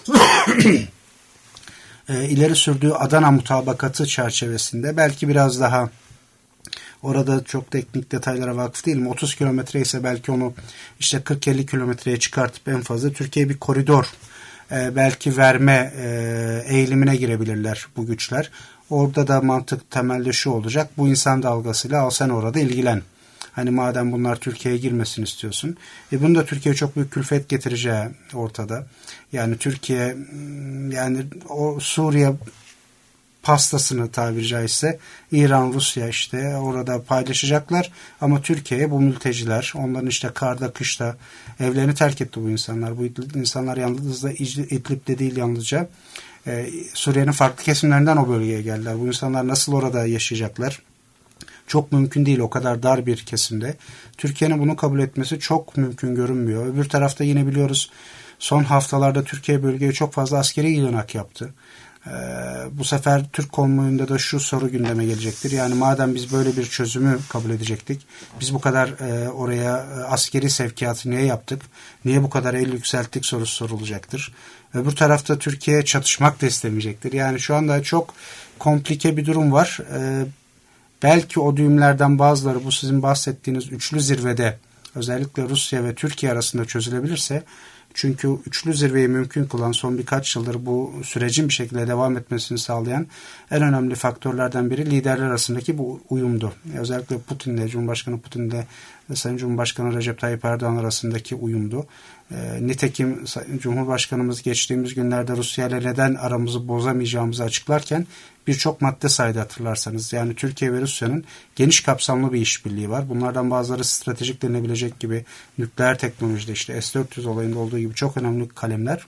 ileri sürdüğü Adana mutabakatı çerçevesinde belki biraz daha orada çok teknik detaylara vakıf değilim. 30 kilometre ise belki onu işte 40-50 kilometreye çıkartıp en fazla Türkiye'ye bir koridor belki verme eğilimine girebilirler bu güçler. Orada da mantık temelde şu olacak. Bu insan dalgasıyla al sen orada ilgilen. Hani madem bunlar Türkiye'ye girmesini istiyorsun. Bunu da Türkiye'ye çok büyük külfet getireceği ortada. Yani Türkiye yani o Suriye pastasını tabiri caizse İran, Rusya işte orada paylaşacaklar ama Türkiye'ye bu mülteciler onların işte karda kışta evlerini terk etti bu insanlar. Bu insanlar yalnızca İdlib'de değil yalnızca Suriye'nin farklı kesimlerinden o bölgeye geldiler. Bu insanlar nasıl orada yaşayacaklar? Çok mümkün değil o kadar dar bir kesimde. Türkiye'nin bunu kabul etmesi çok mümkün görünmüyor. Öbür tarafta yine biliyoruz son haftalarda Türkiye bölgeye çok fazla askeri yığınak yaptı. Bu sefer Türk konvoyunda da şu soru gündeme gelecektir. Yani madem biz böyle bir çözümü kabul edecektik, biz bu kadar oraya askeri sevkiyatı niye yaptık, niye bu kadar el yükselttik sorusu sorulacaktır. Öbür tarafta Türkiye çatışmak da istemeyecektir. Yani şu anda çok komplike bir durum var. Belki o düğümlerden bazıları bu sizin bahsettiğiniz üçlü zirvede özellikle Rusya ve Türkiye arasında çözülebilirse, çünkü üçlü zirveyi mümkün kılan son birkaç yıldır bu sürecin bir şekilde devam etmesini sağlayan en önemli faktörlerden biri liderler arasındaki bu uyumdu. Özellikle Putin'le, Cumhurbaşkanı Putin'le Sayın Cumhurbaşkanı Recep Tayyip Erdoğan arasındaki uyumdu. Nitekim Cumhurbaşkanımız geçtiğimiz günlerde Rusya ile neden aramızı bozamayacağımızı açıklarken birçok madde saydı hatırlarsanız. Yani Türkiye ve Rusya'nın geniş kapsamlı bir işbirliği var. Bunlardan bazıları stratejik denilebilecek gibi nükleer teknolojide işte S-400 olayında olduğu gibi çok önemli kalemler.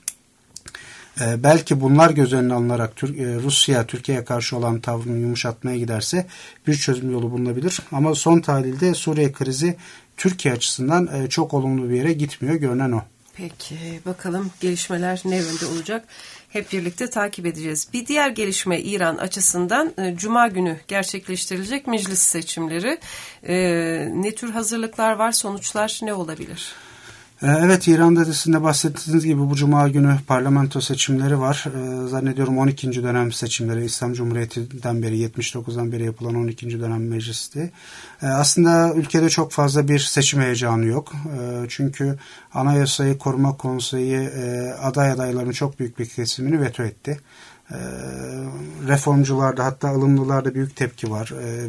Belki bunlar göz önüne alınarak Rusya Türkiye'ye karşı olan tavrını yumuşatmaya giderse bir çözüm yolu bulunabilir. Ama son tahlilde Suriye krizi Türkiye açısından çok olumlu bir yere gitmiyor. Görünen o. Peki bakalım gelişmeler ne yönde olacak? Hep birlikte takip edeceğiz. Bir diğer gelişme İran açısından Cuma günü gerçekleştirilecek meclis seçimleri. Ne tür hazırlıklar var? Sonuçlar ne olabilir? Evet, İran'da da sizin de bahsettiğiniz gibi bu Cuma günü parlamento seçimleri var. Zannediyorum 12. dönem seçimleri, İslam Cumhuriyeti'nden beri, 79'dan beri yapılan 12. dönem meclisti. Aslında ülkede çok fazla bir seçim heyecanı yok. Çünkü Anayasayı Koruma Konseyi aday adaylarının çok büyük bir kesimini veto etti. Reformcularda, hatta ılımlılarda büyük tepki var.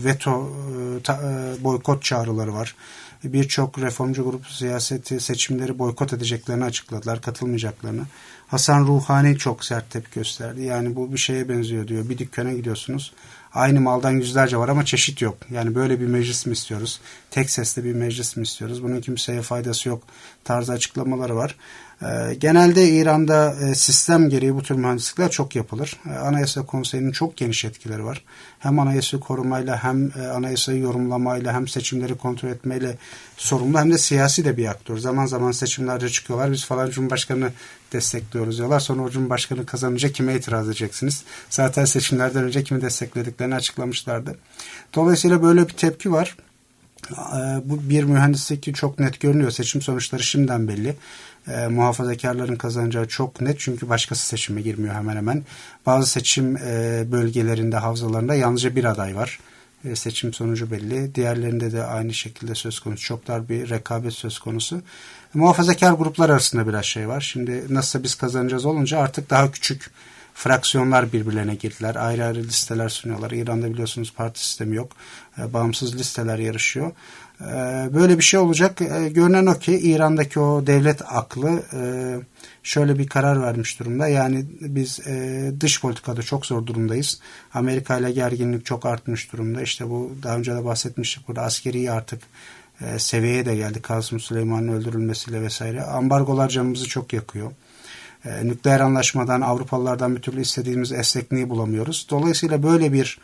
Boykot çağrıları var. Birçok reformcu grup siyaseti seçimleri boykot edeceklerini açıkladılar, katılmayacaklarını. Hasan Ruhani çok sert tepki gösterdi. Yani bu bir şeye benziyor diyor. Bir dükkana gidiyorsunuz. Aynı maldan yüzlerce var ama çeşit yok. Yani böyle bir meclis mi istiyoruz? Tek sesli bir meclis mi istiyoruz? Bunun kimseye faydası yok tarzı açıklamaları var. Genelde İran'da sistem gereği bu tür mühendislikler çok yapılır. Anayasa Konseyi'nin çok geniş etkileri var. Hem anayasayı korumayla, hem anayasayı yorumlamayla, hem seçimleri kontrol etmeyle sorumlu, hem de siyasi de bir aktör. Zaman zaman seçimlerde çıkıyorlar. Biz falan Cumhurbaşkanı destekliyoruz diyorlar. Sonra o Cumhurbaşkanı kazanınca kime itiraz edeceksiniz? Zaten seçimlerden önce kimi desteklediklerini açıklamışlardı. Dolayısıyla böyle bir tepki var. Bu bir mühendislik ki çok net görünüyor. Seçim sonuçları şimdiden belli. Muhafazakarların kazanacağı çok net, çünkü başkası seçime girmiyor hemen hemen. Bazı seçim bölgelerinde, havzalarında yalnızca bir aday var. Seçim sonucu belli. Diğerlerinde de aynı şekilde söz konusu. Çok dar bir rekabet söz konusu. Muhafazakar gruplar arasında biraz şey var. Şimdi nasılsa biz kazanacağız olunca artık daha küçük fraksiyonlar birbirlerine girdiler. Ayrı ayrı listeler sunuyorlar. İran'da biliyorsunuz parti sistemi yok. Bağımsız listeler yarışıyor. Böyle bir şey olacak. Görünen o ki İran'daki o devlet aklı şöyle bir karar vermiş durumda. Yani biz dış politikada çok zor durumdayız. Amerika ile gerginlik çok artmış durumda. İşte bu daha önce de bahsetmiştik. Burada askeri artık seviyeye de geldi. Kasım Süleyman'ın öldürülmesiyle vesaire. Ambargolar canımızı çok yakıyor. Nükleer anlaşmadan, Avrupalılardan bir türlü istediğimiz esnekliği bulamıyoruz. Dolayısıyla böyle bir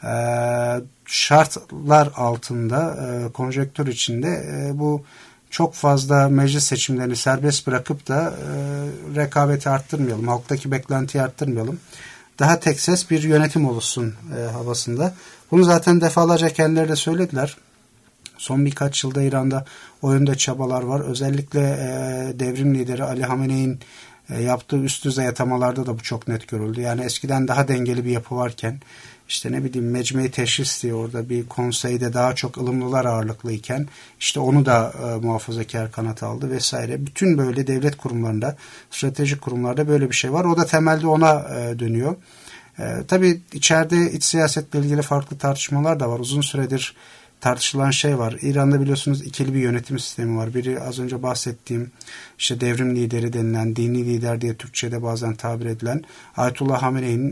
şartlar altında, konjonktür içinde bu çok fazla meclis seçimlerini serbest bırakıp da rekabeti arttırmayalım, halktaki beklentiyi arttırmayalım. Daha tek ses bir yönetim oluşsun havasında. Bunu zaten defalarca kendileri de söylediler. Son birkaç yılda İran'da o yönde çabalar var. Özellikle devrim lideri Ali Hamenei'nin yaptığı üst düzey atamalarda da bu çok net görüldü. Yani eskiden daha dengeli bir yapı varken, işte ne bileyim Mecme-i Teşris diye orada bir konseyde daha çok ılımlılar ağırlıklıyken, işte onu da muhafazakar kanat aldı vesaire. Bütün böyle devlet kurumlarında, stratejik kurumlarda böyle bir şey var. O da temelde ona dönüyor. Tabii içeride iç siyasetle ilgili farklı tartışmalar da var. Uzun süredir tartışılan şey var. İran'da biliyorsunuz ikili bir yönetim sistemi var. Biri az önce bahsettiğim işte devrim lideri denilen, dini lider diye Türkçe'de bazen tabir edilen Ayetullah Hamenei'nin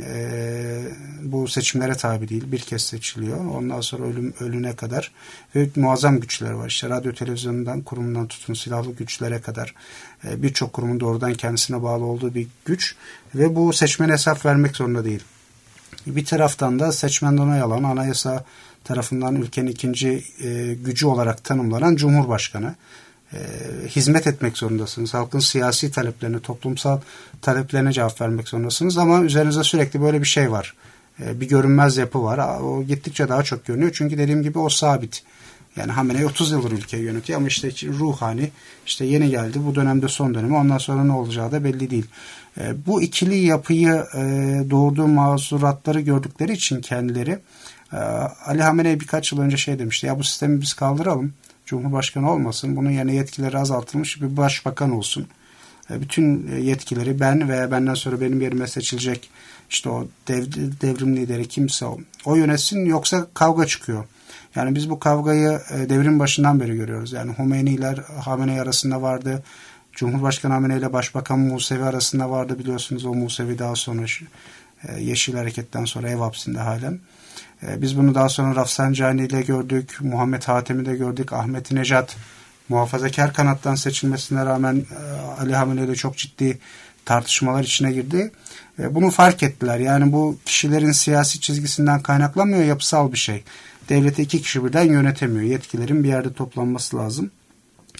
bu seçimlere tabi değil. Bir kez seçiliyor. Ondan sonra ölüne kadar ve muazzam güçleri var. İşte radyo televizyonundan, kurumundan tutun silahlı güçlere kadar birçok kurumun doğrudan kendisine bağlı olduğu bir güç ve bu seçmene hesap vermek zorunda değil. Bir taraftan da seçmenden onay alan, anayasa tarafından ülkenin ikinci gücü olarak tanımlanan Cumhurbaşkanı. Hizmet etmek zorundasınız. Halkın siyasi taleplerine, toplumsal taleplerine cevap vermek zorundasınız ama üzerinizde sürekli böyle bir şey var. Bir görünmez yapı var. O gittikçe daha çok görünüyor. Çünkü dediğim gibi o sabit. Yani Hamenei 30 yıldır ülkeyi yönetiyor ama işte Ruhani işte yeni geldi. Bu dönemde son dönemi. Ondan sonra ne olacağı da belli değil. Bu ikili yapıyı doğurduğu mazuratları gördükleri için kendileri, Ali Hamenei birkaç yıl önce şey demişti. Ya bu sistemi biz kaldıralım. Cumhurbaşkanı olmasın. Bunun yerine yetkileri azaltılmış bir başbakan olsun. Bütün yetkileri ben veya benden sonra benim yerime seçilecek işte o devrim lideri kimse o yönetsin, yoksa kavga çıkıyor. Yani biz bu kavgayı devrim başından beri görüyoruz. Yani Hamenei arasında vardı. Cumhurbaşkanı Hamenei ile Başbakan Musevi arasında vardı, biliyorsunuz. O Musevi daha sonra Yeşil Hareket'ten sonra ev hapsinde halen. Biz bunu daha sonra Rafsanjani ile gördük. Muhammed Hatem'i de gördük. Ahmet Necat muhafazakar kanattan seçilmesine rağmen Ali Hamenei ile çok ciddi tartışmalar içine girdi. Bunu fark ettiler. Yani bu kişilerin siyasi çizgisinden kaynaklanmıyor, yapısal bir şey. Devleti iki kişi birden yönetemiyor. Yetkilerin bir yerde toplanması lazım.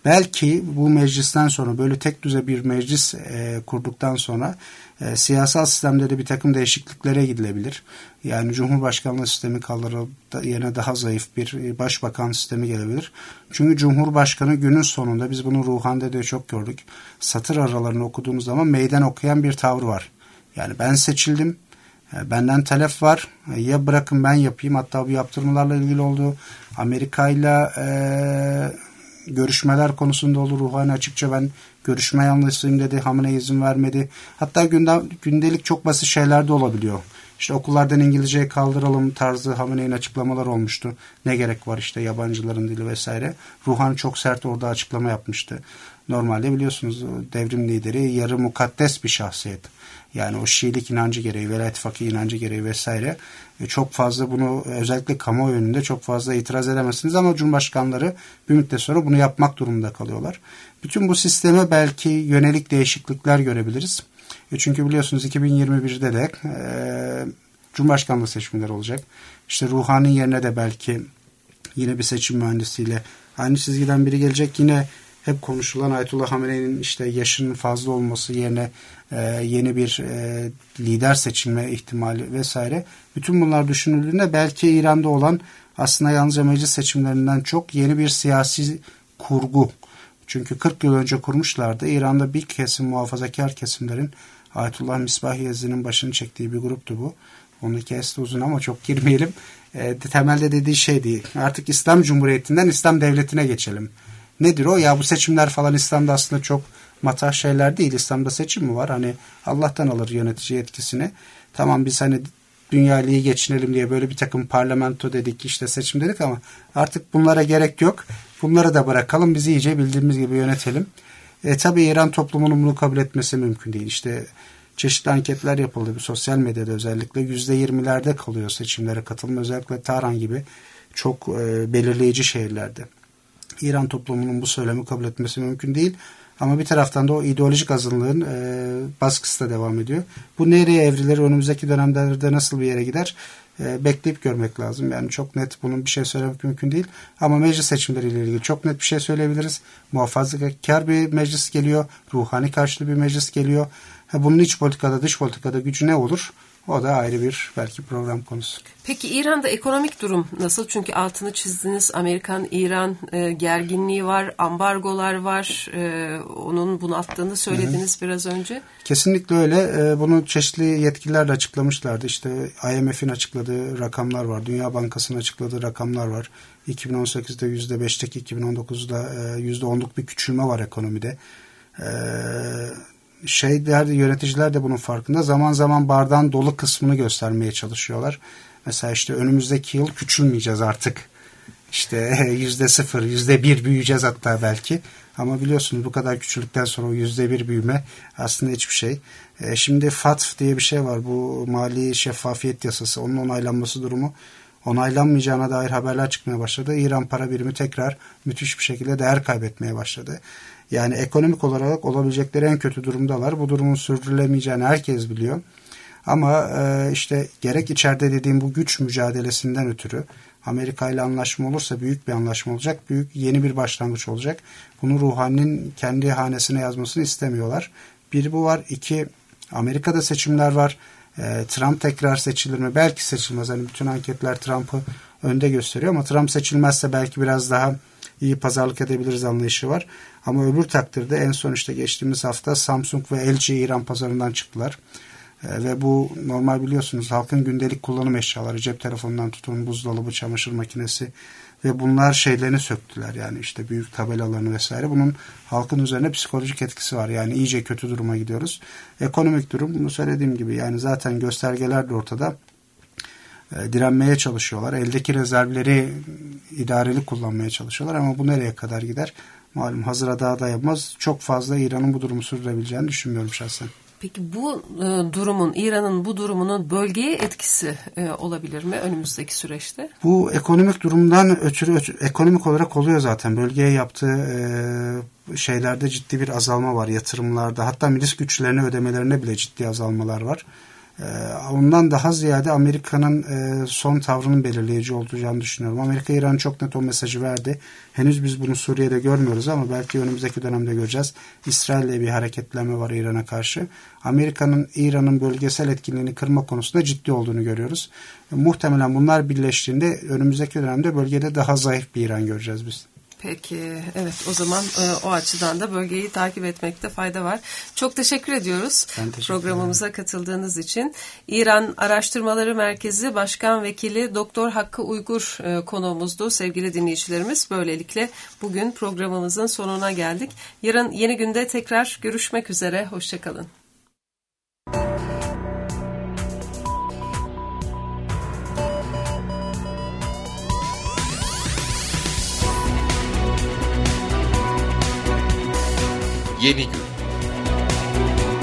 Belki bu meclisten sonra böyle tek düze bir meclis kurduktan sonra siyasal sistemde de bir takım değişikliklere gidilebilir. Yani Cumhurbaşkanlığı sistemi kaldırılıp yerine daha zayıf bir başbakan sistemi gelebilir. Çünkü Cumhurbaşkanı günün sonunda, biz bunu Ruhan'da da çok gördük, satır aralarını okuduğumuz zaman meydan okuyan bir tavrı var. Yani ben seçildim, benden talep var, ya bırakın ben yapayım. Hatta bu yaptırımlarla ilgili olduğu Amerika'yla görüşmeler konusunda olur. Ruhani açıkça ben görüşme yanlısıyım dedi. Hamenei izin vermedi. Hatta gündelik çok basit şeyler de olabiliyor. İşte okullardan İngilizceyi kaldıralım tarzı Hamenei'nin açıklamalar olmuştu. Ne gerek var işte yabancıların dili vesaire. Ruhani çok sert orada açıklama yapmıştı. Normalde biliyorsunuz devrim lideri yarı mukaddes bir şahsiyet. Yani o Şiilik inancı gereği, Velayet Fakih inancı gereği vesaire çok fazla bunu özellikle kamuoyu önünde çok fazla itiraz edemezsiniz ama cumhurbaşkanları bir müddet sonra bunu yapmak durumunda kalıyorlar. Bütün bu sisteme belki yönelik değişiklikler görebiliriz. Çünkü biliyorsunuz 2021'de de cumhurbaşkanlığı seçimleri olacak. İşte Ruhani yerine de belki yine bir seçim mühendisiyle aynı çizgiden biri gelecek. Yine hep konuşulan Ayetullah Hamenei'nin işte yaşının fazla olması yerine yeni bir lider seçilme ihtimali vesaire. Bütün bunlar düşünüldüğünde belki İran'da olan aslında yalnızca meclis seçimlerinden çok yeni bir siyasi kurgu. Çünkü 40 yıl önce kurmuşlardı. İran'da bir kesim muhafazakar kesimlerin Ayetullah Misbah Yezdi'nin başını çektiği bir gruptu bu. Onun hikayesi de uzun ama çok girmeyelim. Temelde dediği şey değil. Artık İslam Cumhuriyeti'nden İslam Devleti'ne geçelim. Nedir o? Ya bu seçimler falan İslam'da aslında çok matah şeyler değil. İslam'da seçim mi var? Hani Allah'tan alır yönetici yetkisini. Tamam biz hani dünya iyi geçinelim diye böyle bir takım parlamento dedik, işte seçim dedik ama artık bunlara gerek yok. Bunları da bırakalım. Bizi iyice bildiğimiz gibi yönetelim. Tabii İran toplumunun bunu kabul etmesi mümkün değil. İşte çeşitli anketler yapıldı. Sosyal medyada özellikle %20'lerde kalıyor seçimlere katılım. Özellikle Tahran gibi çok belirleyici şehirlerde. İran toplumunun bu söylemi kabul etmesi mümkün değil. Ama bir taraftan da o ideolojik azınlığın baskısı da devam ediyor. Bu nereye evrilir, önümüzdeki dönemlerde nasıl bir yere gider bekleyip görmek lazım. Yani çok net bunun bir şey söylemek mümkün değil. Ama meclis seçimleriyle ilgili çok net bir şey söyleyebiliriz. Muhafazakar bir meclis geliyor. Ruhani karşıtı bir meclis geliyor. Bunun iç politikada dış politikada gücü ne olur? O da ayrı bir belki program konusu. Peki İran'da ekonomik durum nasıl? Çünkü altını çizdiniz, Amerikan-İran gerginliği var, ambargolar var. Onun bunalttığını söylediniz biraz önce. Kesinlikle öyle. Bunu çeşitli yetkililerle açıklamışlardı. İşte IMF'in açıkladığı rakamlar var. Dünya Bankası'nın açıkladığı rakamlar var. 2018'de %5'teki 2019'da %10'luk bir küçülme var ekonomide. Yöneticiler de bunun farkında. Zaman zaman bardağın dolu kısmını göstermeye çalışıyorlar. Mesela işte önümüzdeki yıl küçülmeyeceğiz artık. İşte %0, %1 büyüyeceğiz hatta belki. Ama biliyorsunuz bu kadar küçüldükten sonra o %1 büyüme aslında hiçbir şey. Şimdi FATF diye bir şey var. Bu mali şeffafiyet yasası. Onun onaylanması durumu onaylanmayacağına dair haberler çıkmaya başladı. İran para birimi tekrar müthiş bir şekilde değer kaybetmeye başladı. Yani ekonomik olarak olabilecekleri en kötü durumdalar. Bu durumun sürdürülemeyeceğini herkes biliyor. Ama işte gerek içeride dediğim bu güç mücadelesinden ötürü Amerika ile anlaşma olursa büyük bir anlaşma olacak. Yeni bir başlangıç olacak. Bunu Ruhani'nin kendi hanesine yazmasını istemiyorlar. Bir bu var. İki, Amerika'da seçimler var. Trump tekrar seçilir mi? Belki seçilmez. Hani bütün anketler Trump'ı önde gösteriyor ama Trump seçilmezse belki biraz daha iyi pazarlık edebiliriz anlayışı var. Ama öbür takdirde en son işte geçtiğimiz hafta Samsung ve LG İran pazarından çıktılar. Ve bu normal biliyorsunuz halkın gündelik kullanım eşyaları, cep telefonundan tutun buzdolabı, çamaşır makinesi ve bunlar şeylerini söktüler. Yani işte büyük tabelalarını vesaire. Bunun halkın üzerine psikolojik etkisi var. Yani iyice kötü duruma gidiyoruz. Ekonomik durum bunu söylediğim gibi yani zaten göstergeler de ortada. Direnmeye çalışıyorlar. Eldeki rezervleri idareli kullanmaya çalışıyorlar ama bu nereye kadar gider? Malum hazıra daha dayanmaz. Çok fazla İran'ın bu durumu sürdürebileceğini düşünmüyorum şahsen. Peki bu durumun, İran'ın bu durumunun bölgeye etkisi olabilir mi önümüzdeki süreçte? Bu ekonomik durumdan ötürü ekonomik olarak oluyor zaten. Bölgeye yaptığı şeylerde ciddi bir azalma var yatırımlarda. Hatta milis güçlerine ödemelerine bile ciddi azalmalar var. Ondan daha ziyade Amerika'nın son tavrının belirleyici olacağını düşünüyorum. Amerika İran çok net o mesajı verdi. Henüz biz bunu Suriye'de görmüyoruz ama belki önümüzdeki dönemde göreceğiz. İsrail'le bir hareketlenme var İran'a karşı. Amerika'nın İran'ın bölgesel etkinliğini kırma konusunda ciddi olduğunu görüyoruz. Muhtemelen bunlar birleştiğinde önümüzdeki dönemde bölgede daha zayıf bir İran göreceğiz biz. Peki, evet, o zaman o açıdan da bölgeyi takip etmekte fayda var. Çok teşekkür ediyoruz programımıza katıldığınız için. İran Araştırmaları Merkezi Başkan Vekili Doktor Hakkı Uygur konuğumuzdu sevgili dinleyicilerimiz. Böylelikle bugün programımızın sonuna geldik. Yarın yeni günde tekrar görüşmek üzere. Hoşçakalın. Yeni gün.